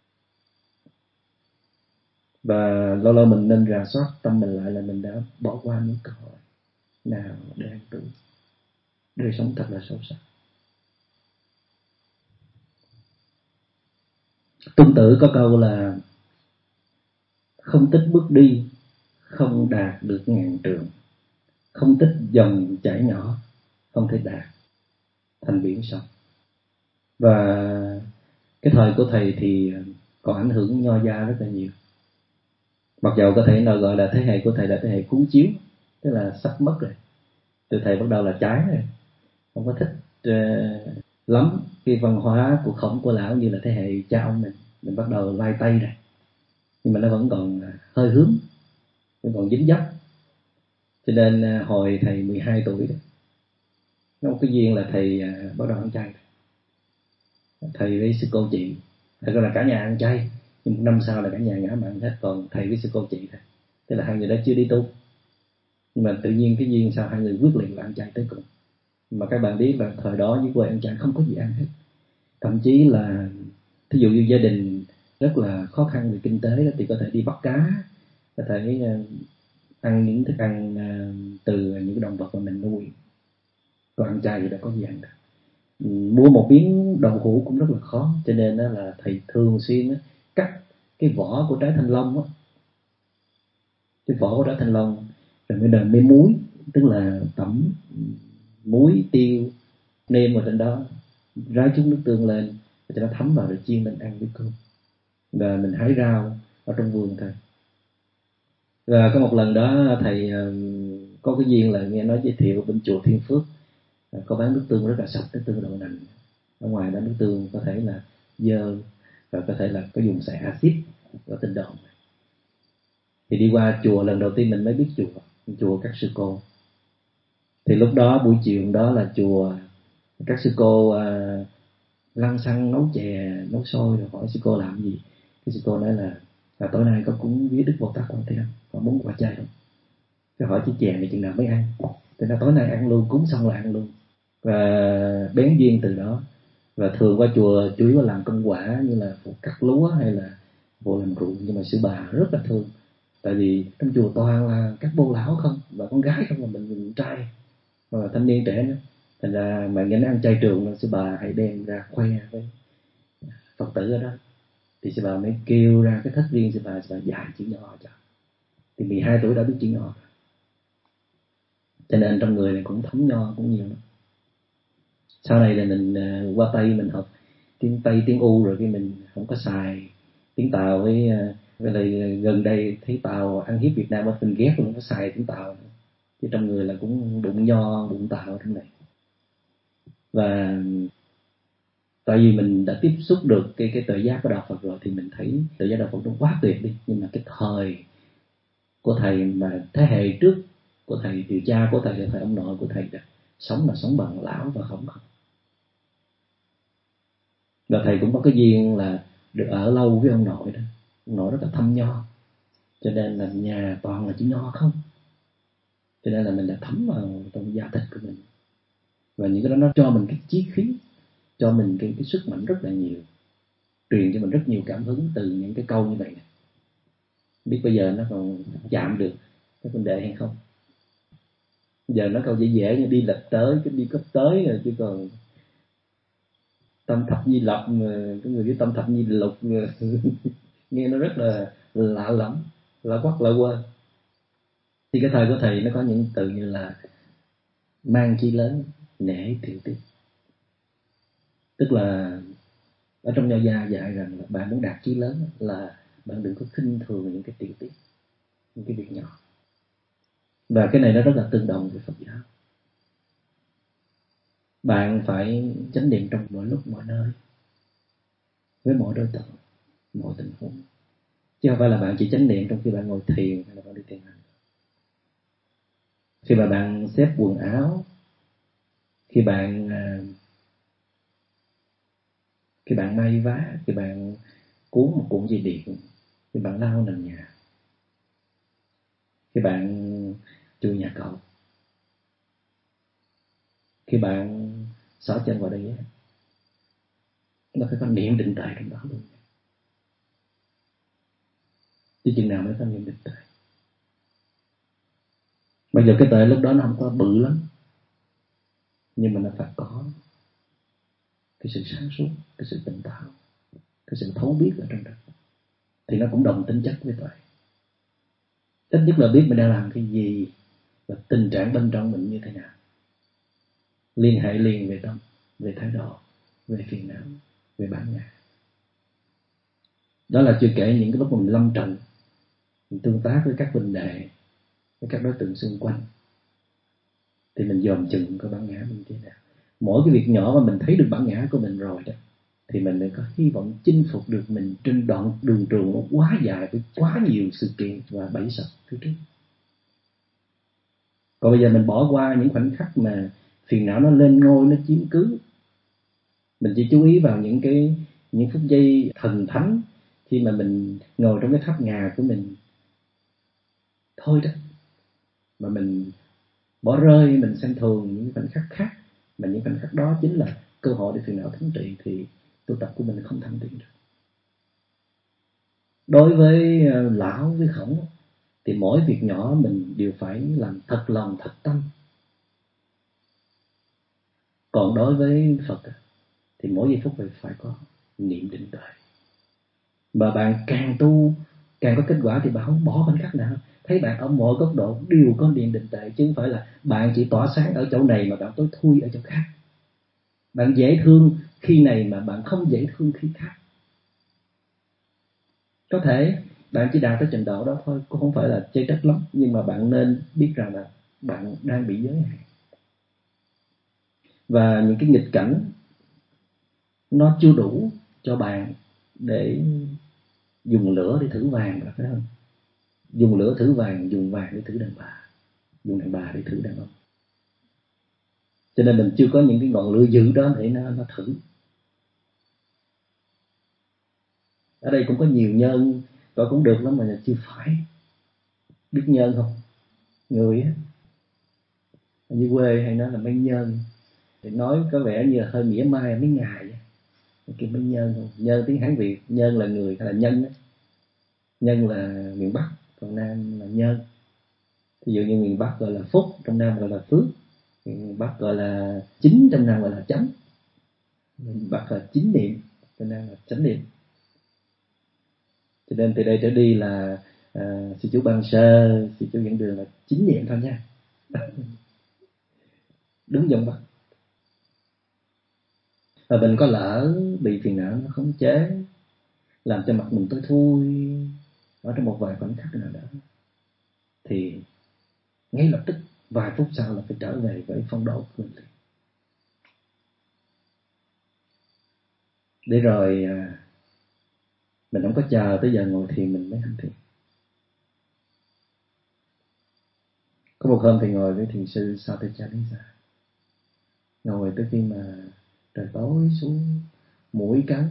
Và lâu lâu mình nên rà soát tâm mình lại là mình đã bỏ qua những cơ hội nào để an trú, đời sống thật là sâu sắc. Tôn Tử có câu là không tích bước đi, không đạt được ngàn trượng, không tích dòng chảy nhỏ, không thể đạt thành biển sông. Và cái thời của thầy thì còn ảnh hưởng nho gia rất là nhiều. Mặc dầu có thể nào gọi là thế hệ của thầy là thế hệ cuốn chiếu, tức là sắp mất rồi. Từ thầy bắt đầu là trái rồi, không có thích uh, lắm cái văn hóa của khổng của lão như là thế hệ cha ông mình. Mình bắt đầu lai tay rồi, nhưng mà nó vẫn còn hơi hướng, vẫn còn dính dấp. Cho nên uh, hồi thầy mười hai tuổi đó, nó một cái duyên là thầy uh, bắt đầu ăn chay. Thầy với sư cô chị, thật ra là cả nhà ăn chay, nhưng một năm sau là cả nhà ngã mặn hết, còn thầy với sư cô chị thôi. Tức là hai người đó chưa đi tu, nhưng mà tự nhiên cái duyên sao hai người quyết liệt là ăn chay tới cùng. Mà các bạn biết là thời đó dưới quê ăn chay không có gì ăn hết, thậm chí là thí dụ như gia đình rất là khó khăn về kinh tế thì có thể đi bắt cá, có thể ăn những thức ăn từ những động vật mà mình nuôi, còn ăn chay thì đã có gì ăn đâu. Mua một miếng đậu hũ cũng rất là khó, cho nên đó là thầy thường xuyên cắt cái vỏ của trái thanh long á, cái vỏ của trái thanh long rồi mới đền mấy muối, tức là tẩm muối tiêu nêm vào trên đó, rái chút nước tương lên cho nó thấm vào rồi chiên lên ăn với cơm. Và mình hái rau ở trong vườn thôi. Và có một lần đó thầy có cái duyên là nghe nói giới thiệu bên chùa Thiên Phước có bán nước tương rất là sạch, nước tương đậu nành. Ở ngoài đó nước tương có thể là dơ, và có thể là có dùng xài axit có tinh đồn. Thì đi qua chùa lần đầu tiên mình mới biết chùa, chùa các sư cô. Thì lúc đó buổi chiều đó là chùa các sư cô à, lăn xăng nấu chè nấu sôi, rồi hỏi sư cô làm gì. Cái sư cô nói là, là tối nay có cúng với Đức Bồ Tát Quan Thế Âm, có muốn quả chay không? Cái hỏi chiếc chè này chừng nào mới ăn. Thì là tối nay ăn luôn, cúng xong là ăn luôn. Và bén duyên từ đó. Và thường qua chùa chủ yếu là làm công quả như là phụ cắt lúa hay là phụ làm ruộng, nhưng mà sư bà rất là thương. Tại vì trong chùa toàn là các bô lão không, và con gái không, là mình, mình trai mà là thanh niên trẻ nữa. Thành ra mà nghe nó ăn chay trường nên sư bà hãy đem ra khoe với Phật tử ở đó. Thì sư bà mới kêu ra cái thất riêng sư bà, sư bà dạy chữ nho cho. Thì mười hai tuổi đã biết chữ nho, cho nên trong người này cũng thấm nho cũng nhiều lắm. Sau này là mình uh, qua Tây mình học tiếng Tây tiếng U rồi, cái mình không có xài tiếng Tàu. Với uh, với lại gần đây thấy Tàu ăn hiếp Việt Nam, mình ghét luôn, không có xài tiếng Tàu. Chứ trong người là cũng đụng nho đụng Tàu trong này. Và tại vì mình đã tiếp xúc được cái cái tự giác của đạo Phật rồi, thì mình thấy tự giác đạo Phật nó quá tuyệt đi. Nhưng mà cái thời của thầy, mà thế hệ trước của thầy, thì cha của thầy, thầy ông nội của thầy đã sống là sống bằng lão và khổng không. Và thầy cũng có cái duyên là được ở lâu với ông nội đó. Ông nội rất là thâm nho, cho nên là nhà toàn là chữ nho không. Cho nên là mình đã thấm vào trong da thịt của mình. Và những cái đó nó cho mình cái chí khí, cho mình cái, cái sức mạnh rất là nhiều, truyền cho mình rất nhiều cảm hứng từ những cái câu như vậy này. Biết bây giờ nó còn chạm được cái vấn đề hay không. Giờ nó câu dễ dễ như đi lệch tới, cái đi cấp tới rồi, chứ còn tâm thập nhi lập mà cái người với tâm thập nhi lục nghe nó rất là lạ lẫm, lạ quắc lạ quên. Thì cái thời của thầy nó có những từ như là mang chi lớn, nể tiểu tiết. Tức là ở trong Nho gia dạy rằng là bạn muốn đạt chí lớn là bạn đừng có khinh thường những cái tiểu tiết, những cái việc nhỏ. Và cái này nó rất là tương đồng với Phật giáo. Bạn phải chánh niệm trong mọi lúc mọi nơi, với mọi đối tượng, mọi tình huống, chứ không phải là bạn chỉ chánh niệm trong khi bạn ngồi thiền hay là bạn đi thiền hành. Khi mà bạn xếp quần áo, khi bạn khi bạn may vá, khi bạn cuốn một cuộn dây điện, khi bạn lau nền nhà, khi bạn chùi nhà cầu, khi bạn xỏ chân vào đây, nó phải có niệm định tuệ trong đó luôn. Chứ chừng nào mới có niệm định tuệ. Bây giờ cái tuệ lúc đó nó không có bự lắm, nhưng mà nó phải có cái sự sáng suốt, cái sự tỉnh táo, cái sự thấu biết ở trong đó, thì nó cũng đồng tính chất với tuệ. Ít nhất là biết mình đang làm cái gì và tình trạng bên trong mình như thế nào, liên hệ liền về tâm, về thái độ, về phiền não, về bản ngã. Đó là chưa kể những cái lúc mình lâm trận, mình tương tác với các huynh đệ, với các đối tượng xung quanh, thì mình dòm chừng có bản ngã mình thế nào. Mỗi cái việc nhỏ mà mình thấy được bản ngã của mình rồi đó, thì mình mới có hy vọng chinh phục được mình trên đoạn đường trường nó quá dài với quá nhiều sự kiện và bẫy sập phía trước. Còn bây giờ mình bỏ qua những khoảnh khắc mà phiền não nó lên ngôi, nó chiếm cứ, mình chỉ chú ý vào những cái những phút giây thần thánh khi mà mình ngồi trong cái tháp ngà của mình thôi đó, mà mình bỏ rơi, mình xem thường những khoảnh khắc khác, mà những khoảnh khắc đó chính là cơ hội để phiền não thống trị, thì tu tập của mình không thăng tiến được. Đối với lão, với khổng, thì mỗi việc nhỏ mình đều phải làm thật lòng, thật tâm. Còn đối với Phật thì mỗi giây phút phải phải có niệm định tuệ. Mà bạn càng tu, càng có kết quả thì bạn không bỏ khoảnh khắc nào. Thấy bạn ở mọi góc độ đều có niệm định tuệ, chứ không phải là bạn chỉ tỏa sáng ở chỗ này mà bạn tối thui ở chỗ khác. Bạn dễ thương khi này mà bạn không dễ thương khi khác. Có thể bạn chỉ đạt tới trình độ đó thôi, cũng không phải là chê trách lắm, nhưng mà bạn nên biết rằng là bạn đang bị giới hạn. Và những cái nghịch cảnh nó chưa đủ cho bạn để dùng lửa để thử vàng, phải không? Dùng lửa thử vàng, dùng vàng để thử đàn bà, dùng đàn bà để thử đàn ông. Cho nên mình chưa có những cái ngọn lửa dữ đó để nó, nó thử. Ở đây cũng có nhiều nhân, coi cũng được lắm mà chưa phải. Biết nhân không? Người á, như quê hay nói là mấy nhân, thì nói có vẻ như là hơi mỉa mai mấy ngài vậy. Cái mấy nhân không? Nhân tiếng Hán Việt, nhân là người hay là nhân á? Nhân là miền Bắc, còn Nam là nhân. Ví dụ như miền Bắc gọi là phúc, trong Nam gọi là phước. Miền Bắc gọi là chính, trong Nam gọi là chánh. Miền Bắc là chính niệm, trong Nam là chánh niệm. Cho nên từ đây trở đi là à, sư chú Ban Sơ, sư chú dẫn đường là chính niệm thôi nha. Đúng giọng Bắc. Và mình có lỡ bị phiền não nó khống chế, làm cho mặt mình tối thui ở trong một vài khoảnh khắc nào đó, thì ngay lập tức vài phút sau là phải trở về với phong độ của mình. Để rồi à, mình không có chờ tới giờ ngồi thiền mình mới hành thiền. Có một hôm thì ngồi với thiền sư Satyajanisa, ngồi tới khi mà trời tối xuống, mũi cắn,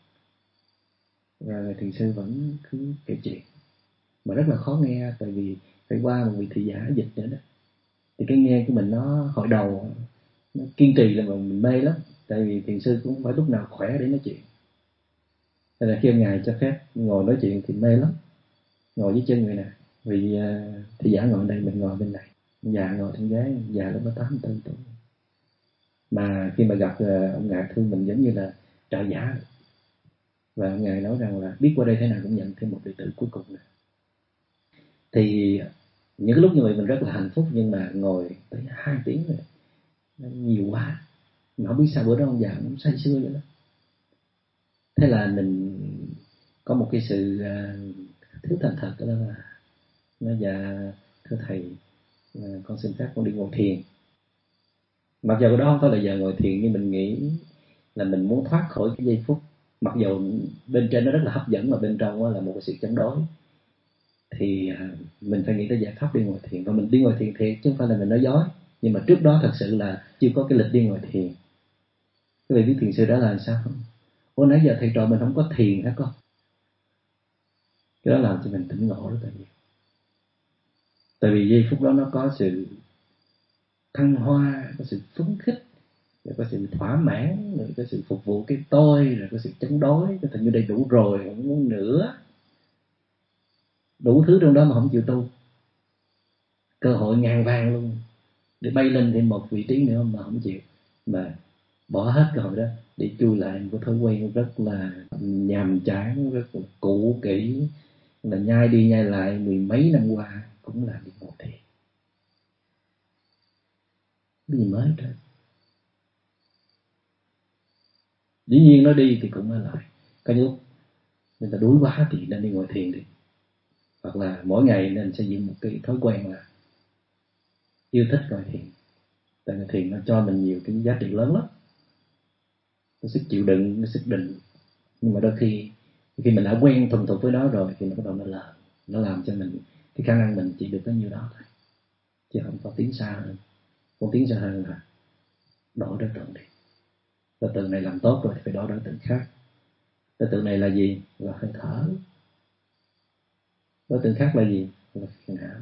và thiền sư vẫn cứ kể chuyện mà rất là khó nghe, tại vì phải qua một vị thị giả dịch nữa đó, thì cái nghe của mình nó hội đầu nó kiên trì là mình mê lắm. Tại vì thiền sư cũng không phải lúc nào khỏe để nói chuyện. Nên là khi ông Ngài cho phép ngồi nói chuyện thì mê lắm. Ngồi với chân người nè. Vì uh, thì giả ngồi đây, mình ngồi bên này. Già ngồi trên ghế, già lúc đó tám mươi tư tuổi. Mà khi mà gặp uh, ông Ngài thương mình giống như là trợ giả. Và ông Ngài nói rằng là biết qua đây thế nào cũng nhận thêm một đệ tử cuối cùng nữa. Thì những cái lúc như vậy mình rất là hạnh phúc. Nhưng mà ngồi tới hai tiếng rồi, nó nhiều quá. Mà không biết sao bữa đó ông già nó say sưa vậy đó. Thế là mình có một cái sự uh, thiếu thành thật đó là nó dạ thưa thầy, uh, con xin phép con đi ngồi thiền. Mặc dù đó không phải là giờ ngồi thiền, nhưng mình nghĩ là mình muốn thoát khỏi cái giây phút. Mặc dù bên trên nó rất là hấp dẫn mà bên trong là một cái sự chống đối, thì uh, mình phải nghĩ tới giải pháp đi ngồi thiền. Và mình đi ngồi thiền thiệt chứ không phải là mình nói dối. Nhưng mà trước đó thật sự là chưa có cái lịch đi ngồi thiền. Các vị biết thiền sư đó là sao không? Ủa nãy giờ thầy trò mình không có thiền hả con? Cái đó làm cho mình tỉnh ngộ rất là nhiều. Tại vì giây phút đó nó có sự thăng hoa, có sự phấn khích, rồi có sự thỏa mãn, rồi có sự phục vụ cái tôi, rồi có sự chống đối. Cái thành như đây đủ rồi, không muốn nữa. Đủ thứ trong đó mà không chịu tu. Cơ hội ngàn vàng luôn để bay lên thêm một vị trí nữa mà không chịu. Mà bỏ hết rồi đó để chui lại một thói quen rất là nhàm chán, rất là cũ kỹ, là nhai đi nhai lại mười mấy năm qua cũng là đi ngồi thiền. Cái gì mới đó. Dĩ nhiên nó đi thì cũng ở lại. Có lúc người ta đuối quá thì nên đi ngồi thiền đi. Hoặc là mỗi ngày nên xây dựng một cái thói quen là yêu thích ngồi thiền. Tại ngồi thiền nó cho mình nhiều cái giá trị lớn lắm. Cái sức chịu đựng, cái sức định. Nhưng mà đôi khi khi mình đã quen thuần thục với nó rồi thì nó bắt đầu nó lờ. Nó làm cho mình cái khả năng mình chỉ được tới nhiêu đó thôi, chứ không có tiến xa hơn. Còn tiến xa hơn là đổi đối tượng đi. Đối tượng này làm tốt rồi thì phải đổi đối tượng khác. Đối tượng này là gì? Là hơi thở. Đối tượng khác là gì? Là phiền não.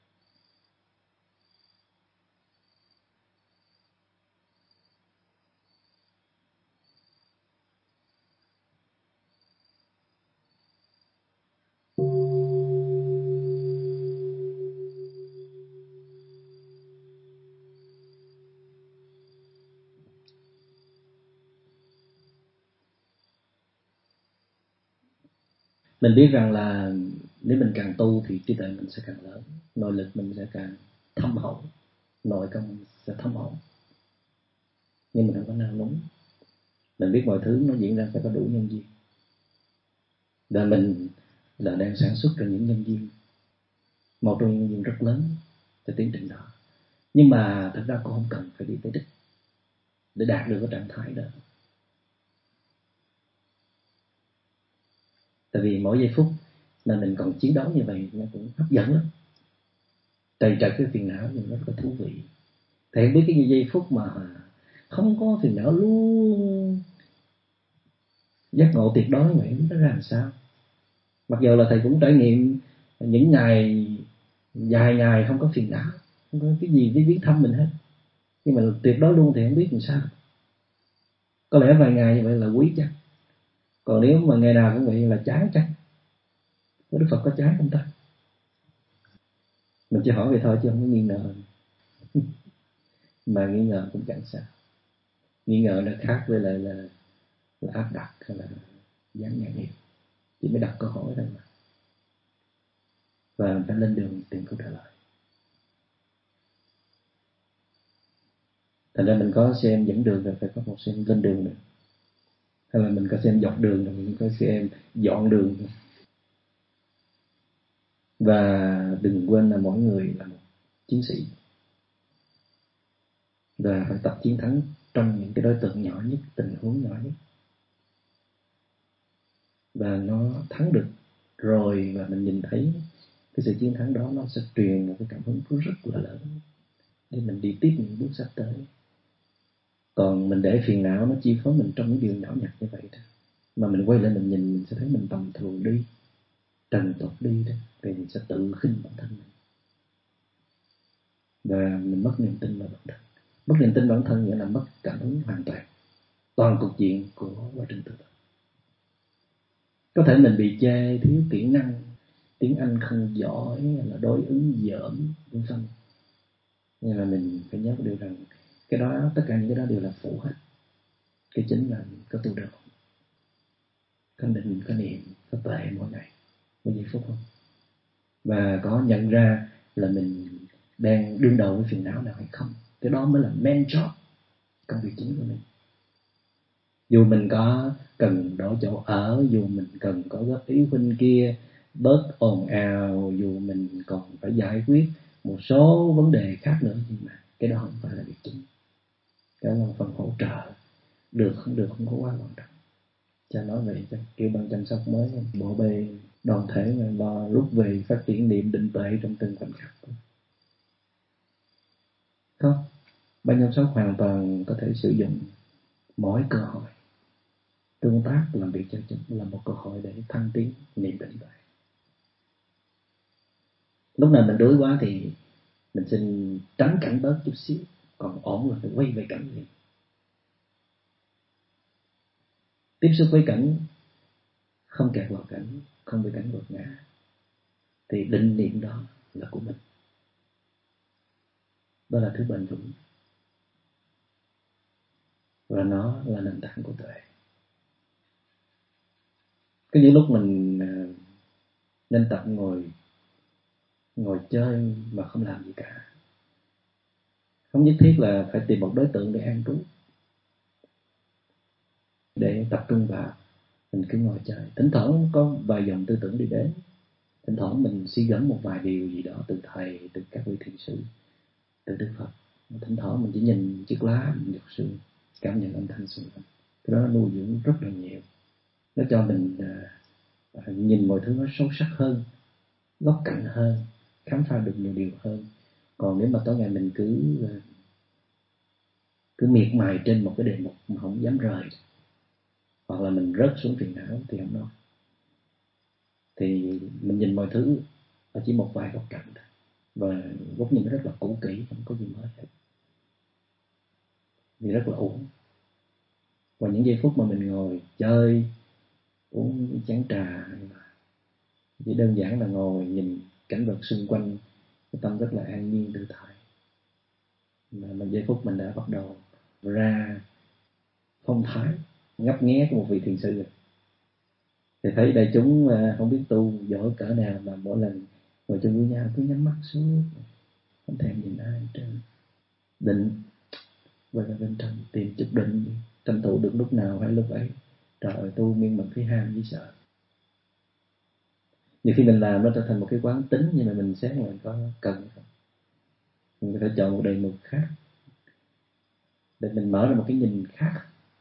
Mình biết rằng là nếu mình càng tu thì trí tuệ mình sẽ càng lớn, nội lực mình sẽ càng thâm hậu, nội công sẽ thâm hậu. Nhưng mình không có nao núng. Mình biết mọi thứ nó diễn ra phải có đủ nhân duyên. Và mình là đang sản xuất ra những nhân duyên, một trong những nhân duyên rất lớn cho tiến trình đó. Nhưng mà thật ra cũng không cần phải đi tới đích để đạt được cái trạng thái đó. Tại vì mỗi giây phút mà mình còn chiến đấu như vậy nó cũng hấp dẫn lắm. Trầy trật cái phiền não nhưng nó rất là thú vị. Thầy không biết cái giây phút mà không có phiền não luôn, giác ngộ tuyệt đối vậy nó ra làm sao? Mặc dù là thầy cũng trải nghiệm những ngày dài ngày không có phiền não, không có cái gì để viết thăm mình hết, nhưng mà tuyệt đối luôn thì không biết làm sao. Có lẽ vài ngày như vậy là quý chắc. Còn nếu mà ngày nào cũng vậy là chán chắc. Đức Phật có chán không ta? Mình chỉ hỏi vậy thôi chứ không có nghi ngờ. Mà nghi ngờ cũng chẳng sao. Nghi ngờ nó khác với lại là, là áp đặt hay là dán nhãn hiệu. Chỉ mới đặt câu hỏi thôi mà. Và phải lên đường tìm câu trả lời. Thành ra mình có xem dẫn đường rồi phải có một xem lên đường nữa. Hay là mình có xem dọc đường rồi mình có xem dọn đường nữa. Và đừng quên là mỗi người là một chiến sĩ. Và phải tập chiến thắng trong những cái đối tượng nhỏ nhất, tình huống nhỏ nhất. Và nó thắng được rồi và mình nhìn thấy cái sự chiến thắng đó, nó sẽ truyền một cái cảm hứng rất là lớn để mình đi tiếp những bước sắp tới. Còn mình để phiền não nó chi phối mình trong những điều nhỏ nhặt như vậy đó, mà mình quay lại mình nhìn mình sẽ thấy mình tầm thường đi, trần tục đi đó, thì mình sẽ tự khinh bản thân mình và mình mất niềm tin vào bản thân. Mất niềm tin bản thân nghĩa là mất cảm hứng hoàn toàn toàn cục diện của quá trình tu tập. Có thể mình bị chê thiếu kỹ năng, tiếng Anh không giỏi, là đối ứng dởm, vân vân. Nhưng mà mình phải nhớ một điều rằng cái đó, tất cả những cái đó đều là phụ hết. Cái chính là có tu được, có định, có niệm, có tuệ mỗi ngày, mỗi giây phút không. Và có nhận ra là mình đang đương đầu với phiền não nào hay không. Cái đó mới là main job, công việc chính của mình. Dù mình có cần đổi chỗ ở, dù mình cần có góp ý huynh kia bớt ồn ào, dù mình còn phải giải quyết một số vấn đề khác nữa, nhưng mà cái đó không phải là việc chính. Cái đó là phần hỗ trợ, được không được không có quá quan trọng. Cha nói vậy cho kiểu ban chăm sóc mới, bộ bề đoàn thể mà lo rút về phát triển niệm định tuệ trong từng khoảnh khắc. Không, ban chăm sóc hoàn toàn có thể sử dụng mỗi cơ hội tương tác làm việc cho chúng là một cơ hội để thăng tiến niệm định tuệ. Lúc nào mình đuối quá thì mình xin tránh cảnh bớt chút xíu, còn ổn là phải quay về cảnh liền. Tiếp xúc với cảnh, không kẹt vào cảnh, không bị cảnh vượt ngã, thì định niệm đó là của mình. Đó là thứ bền vững, và nó là nền tảng của tuệ. Có những lúc mình nên tập ngồi ngồi chơi mà không làm gì cả. Không nhất thiết là phải tìm một đối tượng để an trú, để tập trung vào. Mình cứ ngồi chơi, thỉnh thoảng có vài dòng tư tưởng đi đến, thỉnh thoảng mình suy gẫm một vài điều gì đó từ thầy, từ các vị thiền sư, từ Đức Phật. Thỉnh thoảng mình chỉ nhìn chiếc lá, mình giọt sương, cảm nhận âm thanh xung quanh. Cái đó nó nuôi dưỡng rất là nhiều. Nó cho mình uh, nhìn mọi thứ nó sâu sắc hơn, góc cạnh hơn, khám phá được nhiều điều hơn. Còn nếu mà tối ngày mình cứ uh, cứ miệt mài trên một cái đề mục mà không dám rời, hoặc là mình rớt xuống phiền não thì không nói. Thì mình nhìn mọi thứ ở chỉ một vài góc cạnh thôi, và góc nhìn rất là cũ kỹ, không có gì mới hết, thì rất là uổng. Và những giây phút mà mình ngồi chơi, uống chén trà, chỉ đơn giản là ngồi nhìn cảnh vật xung quanh, cái tâm rất là an nhiên tự tại, mà mình giây phút mình đã bắt đầu ra phong thái ngấp nghé của một vị thiền sư rồi. Thì thấy đại chúng không biết tu giỏi cỡ nào mà mỗi lần ngồi chung với nhau cứ nhắm mắt suốt, không thèm nhìn ai hết trơn. Định quay ra bên trong tìm chút định, tranh thủ được lúc nào hay lúc ấy. Trời ơi, tu miên mật thấy ham với sợ. Nhiều khi mình làm nó trở thành một cái quán tính, nhưng mà mình xét là có cần không. Mình có thể chọn một đề mục khác để mình mở ra một cái nhìn khác,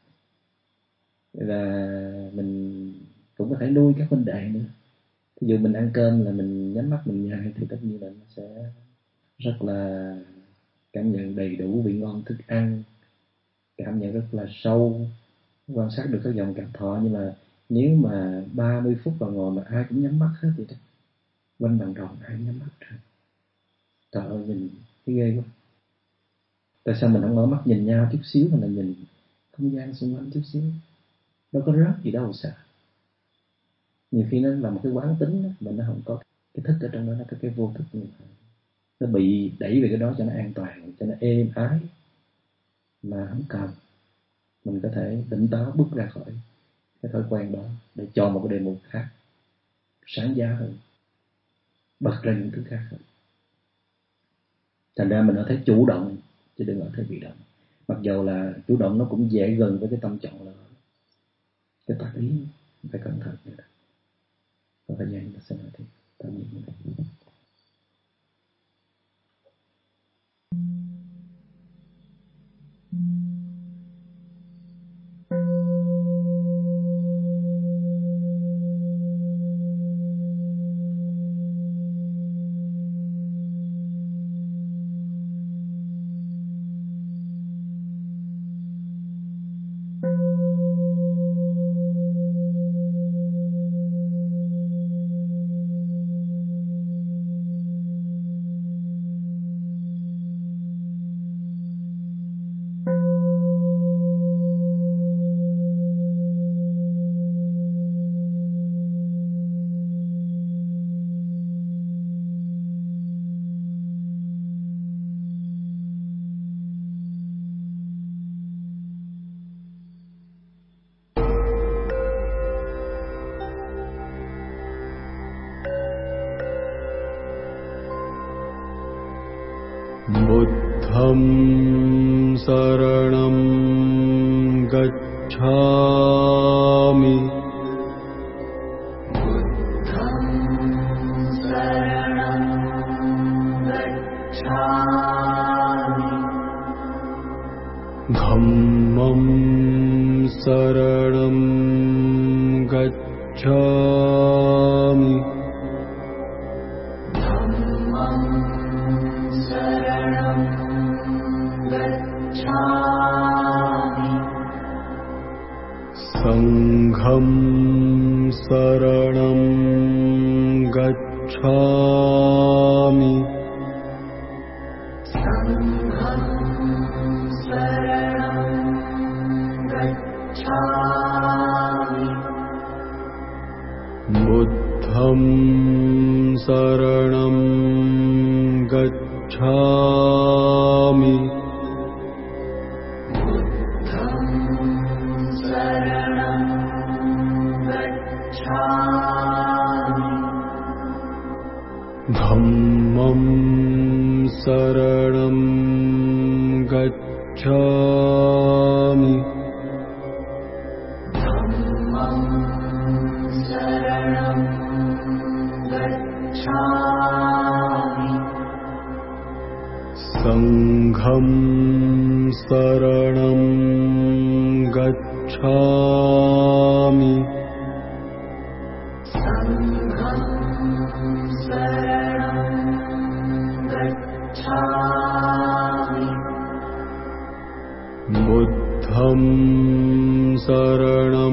và mình cũng có thể nuôi các huynh đệ nữa. Ví dụ mình ăn cơm là mình nhắm mắt mình nhai, thì tất nhiên là nó sẽ rất là cảm nhận đầy đủ vị ngon thức ăn, cảm nhận rất là sâu, quan sát được các dòng cảm thọ. Nhưng mà nếu mà ba mươi phút vào ngồi mà ai cũng nhắm mắt hết thì đó, quanh bàn rồng ai nhắm mắt rồi, trời ơi mình thấy ghê quá. Tại sao mình không mở mắt nhìn nhau chút xíu, hay là nhìn không gian xung quanh chút xíu? Đâu có rớt gì đâu sợ. Nhiều khi nó là một cái quán tính đó, mà nó không có cái thức ở trong đó, nó có cái vô thức nhiều hơn. Nó bị đẩy về cái đó cho nó an toàn, cho nó êm ái, mà không cần. Mình có thể tỉnh táo bước ra khỏi cái thói quen đó để chọn một cái đề mục khác, sáng giá hơn, bật ra những thứ khác hơn. Thành ra mình ở thế chủ động chứ đừng ở thế bị động. Mặc dù là chủ động nó cũng dễ gần với cái tâm trọng là cái tác ý, phải cẩn thận như đó. Có thời gian ta sẽ nói thêm tạm biệt như vậy. बुद्धं शरणं गच्छामि धम्मं शरणं गच्छामि संघं शरणं गच्छामि बुद्धं शरणं गच्छामि धम्मं शरणं गच्छामि संघं शरणं गच्छामि बुद्धं शरणं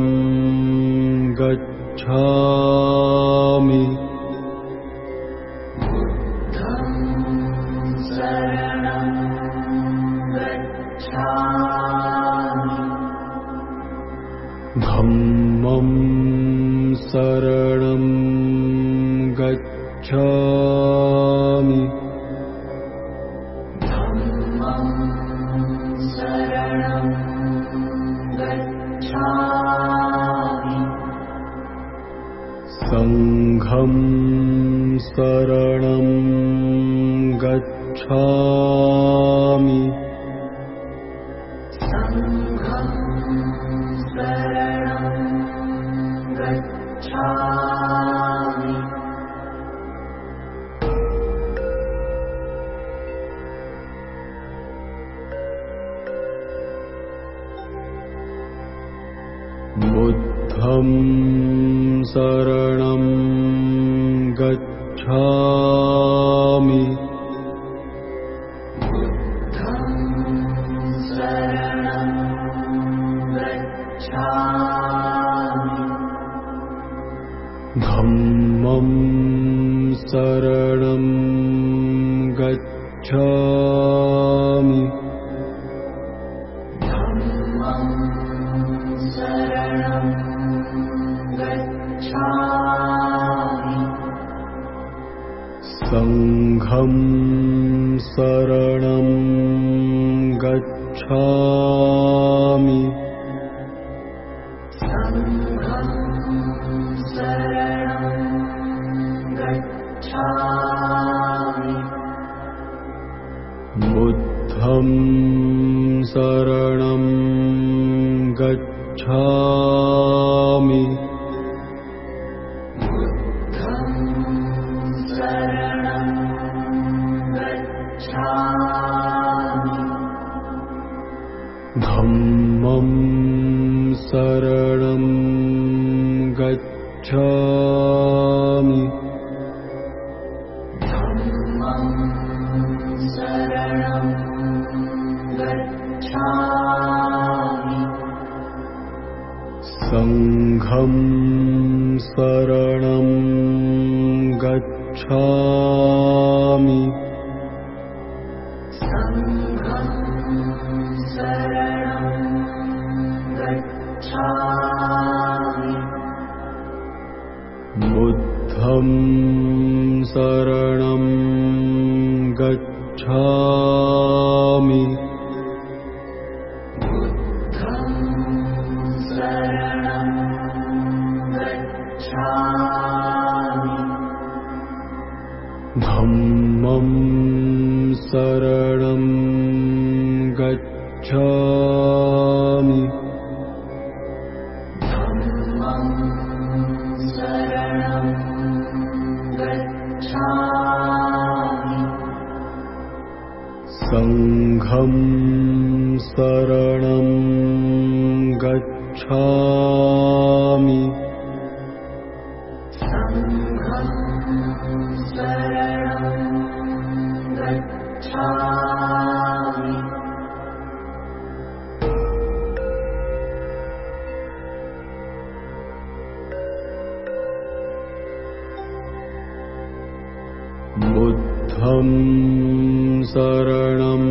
गच्छामि धम्मं शरणं गच्छामि संघं शरणं गच्छामि बुद्धं शरणं गच्छामि धम्मं शरणं गच्छामि संघं शरणं गच्छामि बुद्धं शरणं गच्छामि धम्मं शरणं गच्छामि संघं शरणं गच्छामि बुद्धं शरणं गच्छामि धम्मं शरणं gacchami. Dhammam saranam gacchami. Sangham saranam gacchami. Sangham saranam gacchami. Buddham saranam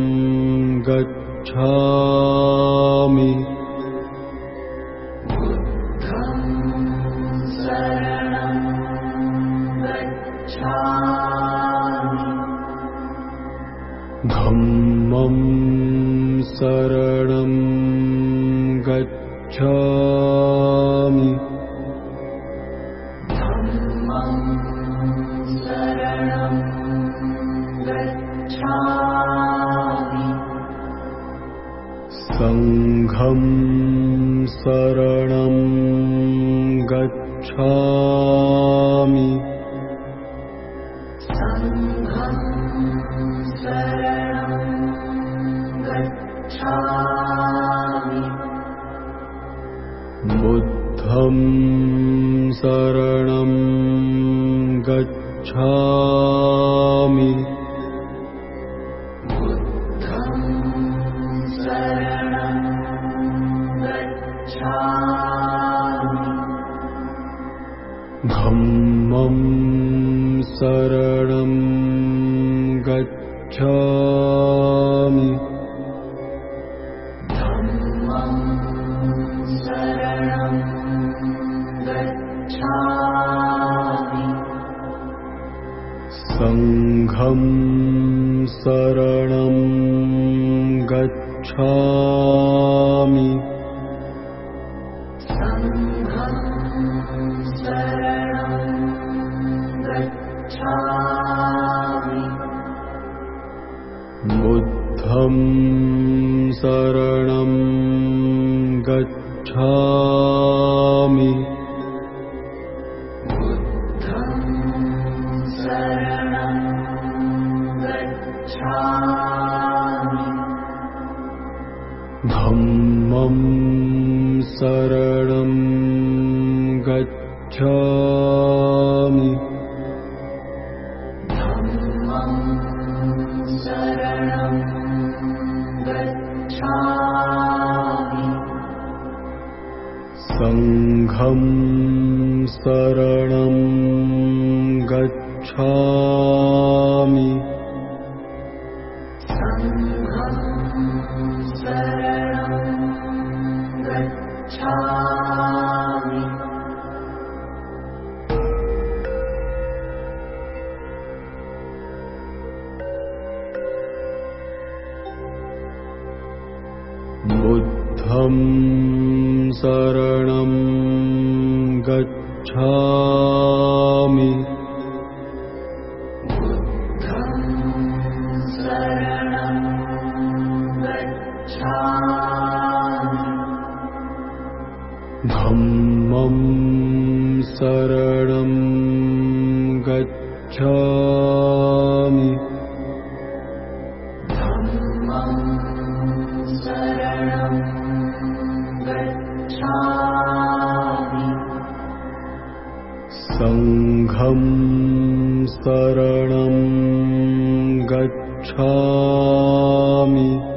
gacchami. Buddham saranam gacchami. Dhammam saranam gacchami. Dhammam saranam gacchami. Sangham saranam gacchami. Sangham saranam gacchami. Buddham saranam gacchami. Buddham saranam gacchami. Dhammam saranam gacchami. Dhammam saranam gacchami. Sangham saranam gacchami. Sangham saranam gacchami. Buddham saranam gacchami. Buddham saranam gacchami. Dhammam saranam gacchami. Dhammam saranam gacchami. Sangham saranam gacchami. Sangham saranam gacchami. Buddham saranam gacchami. Buddham saranam gacchami. Dhammam saranam gacchami. Dhammam saranam gacchami. Sangham saranam gacchami.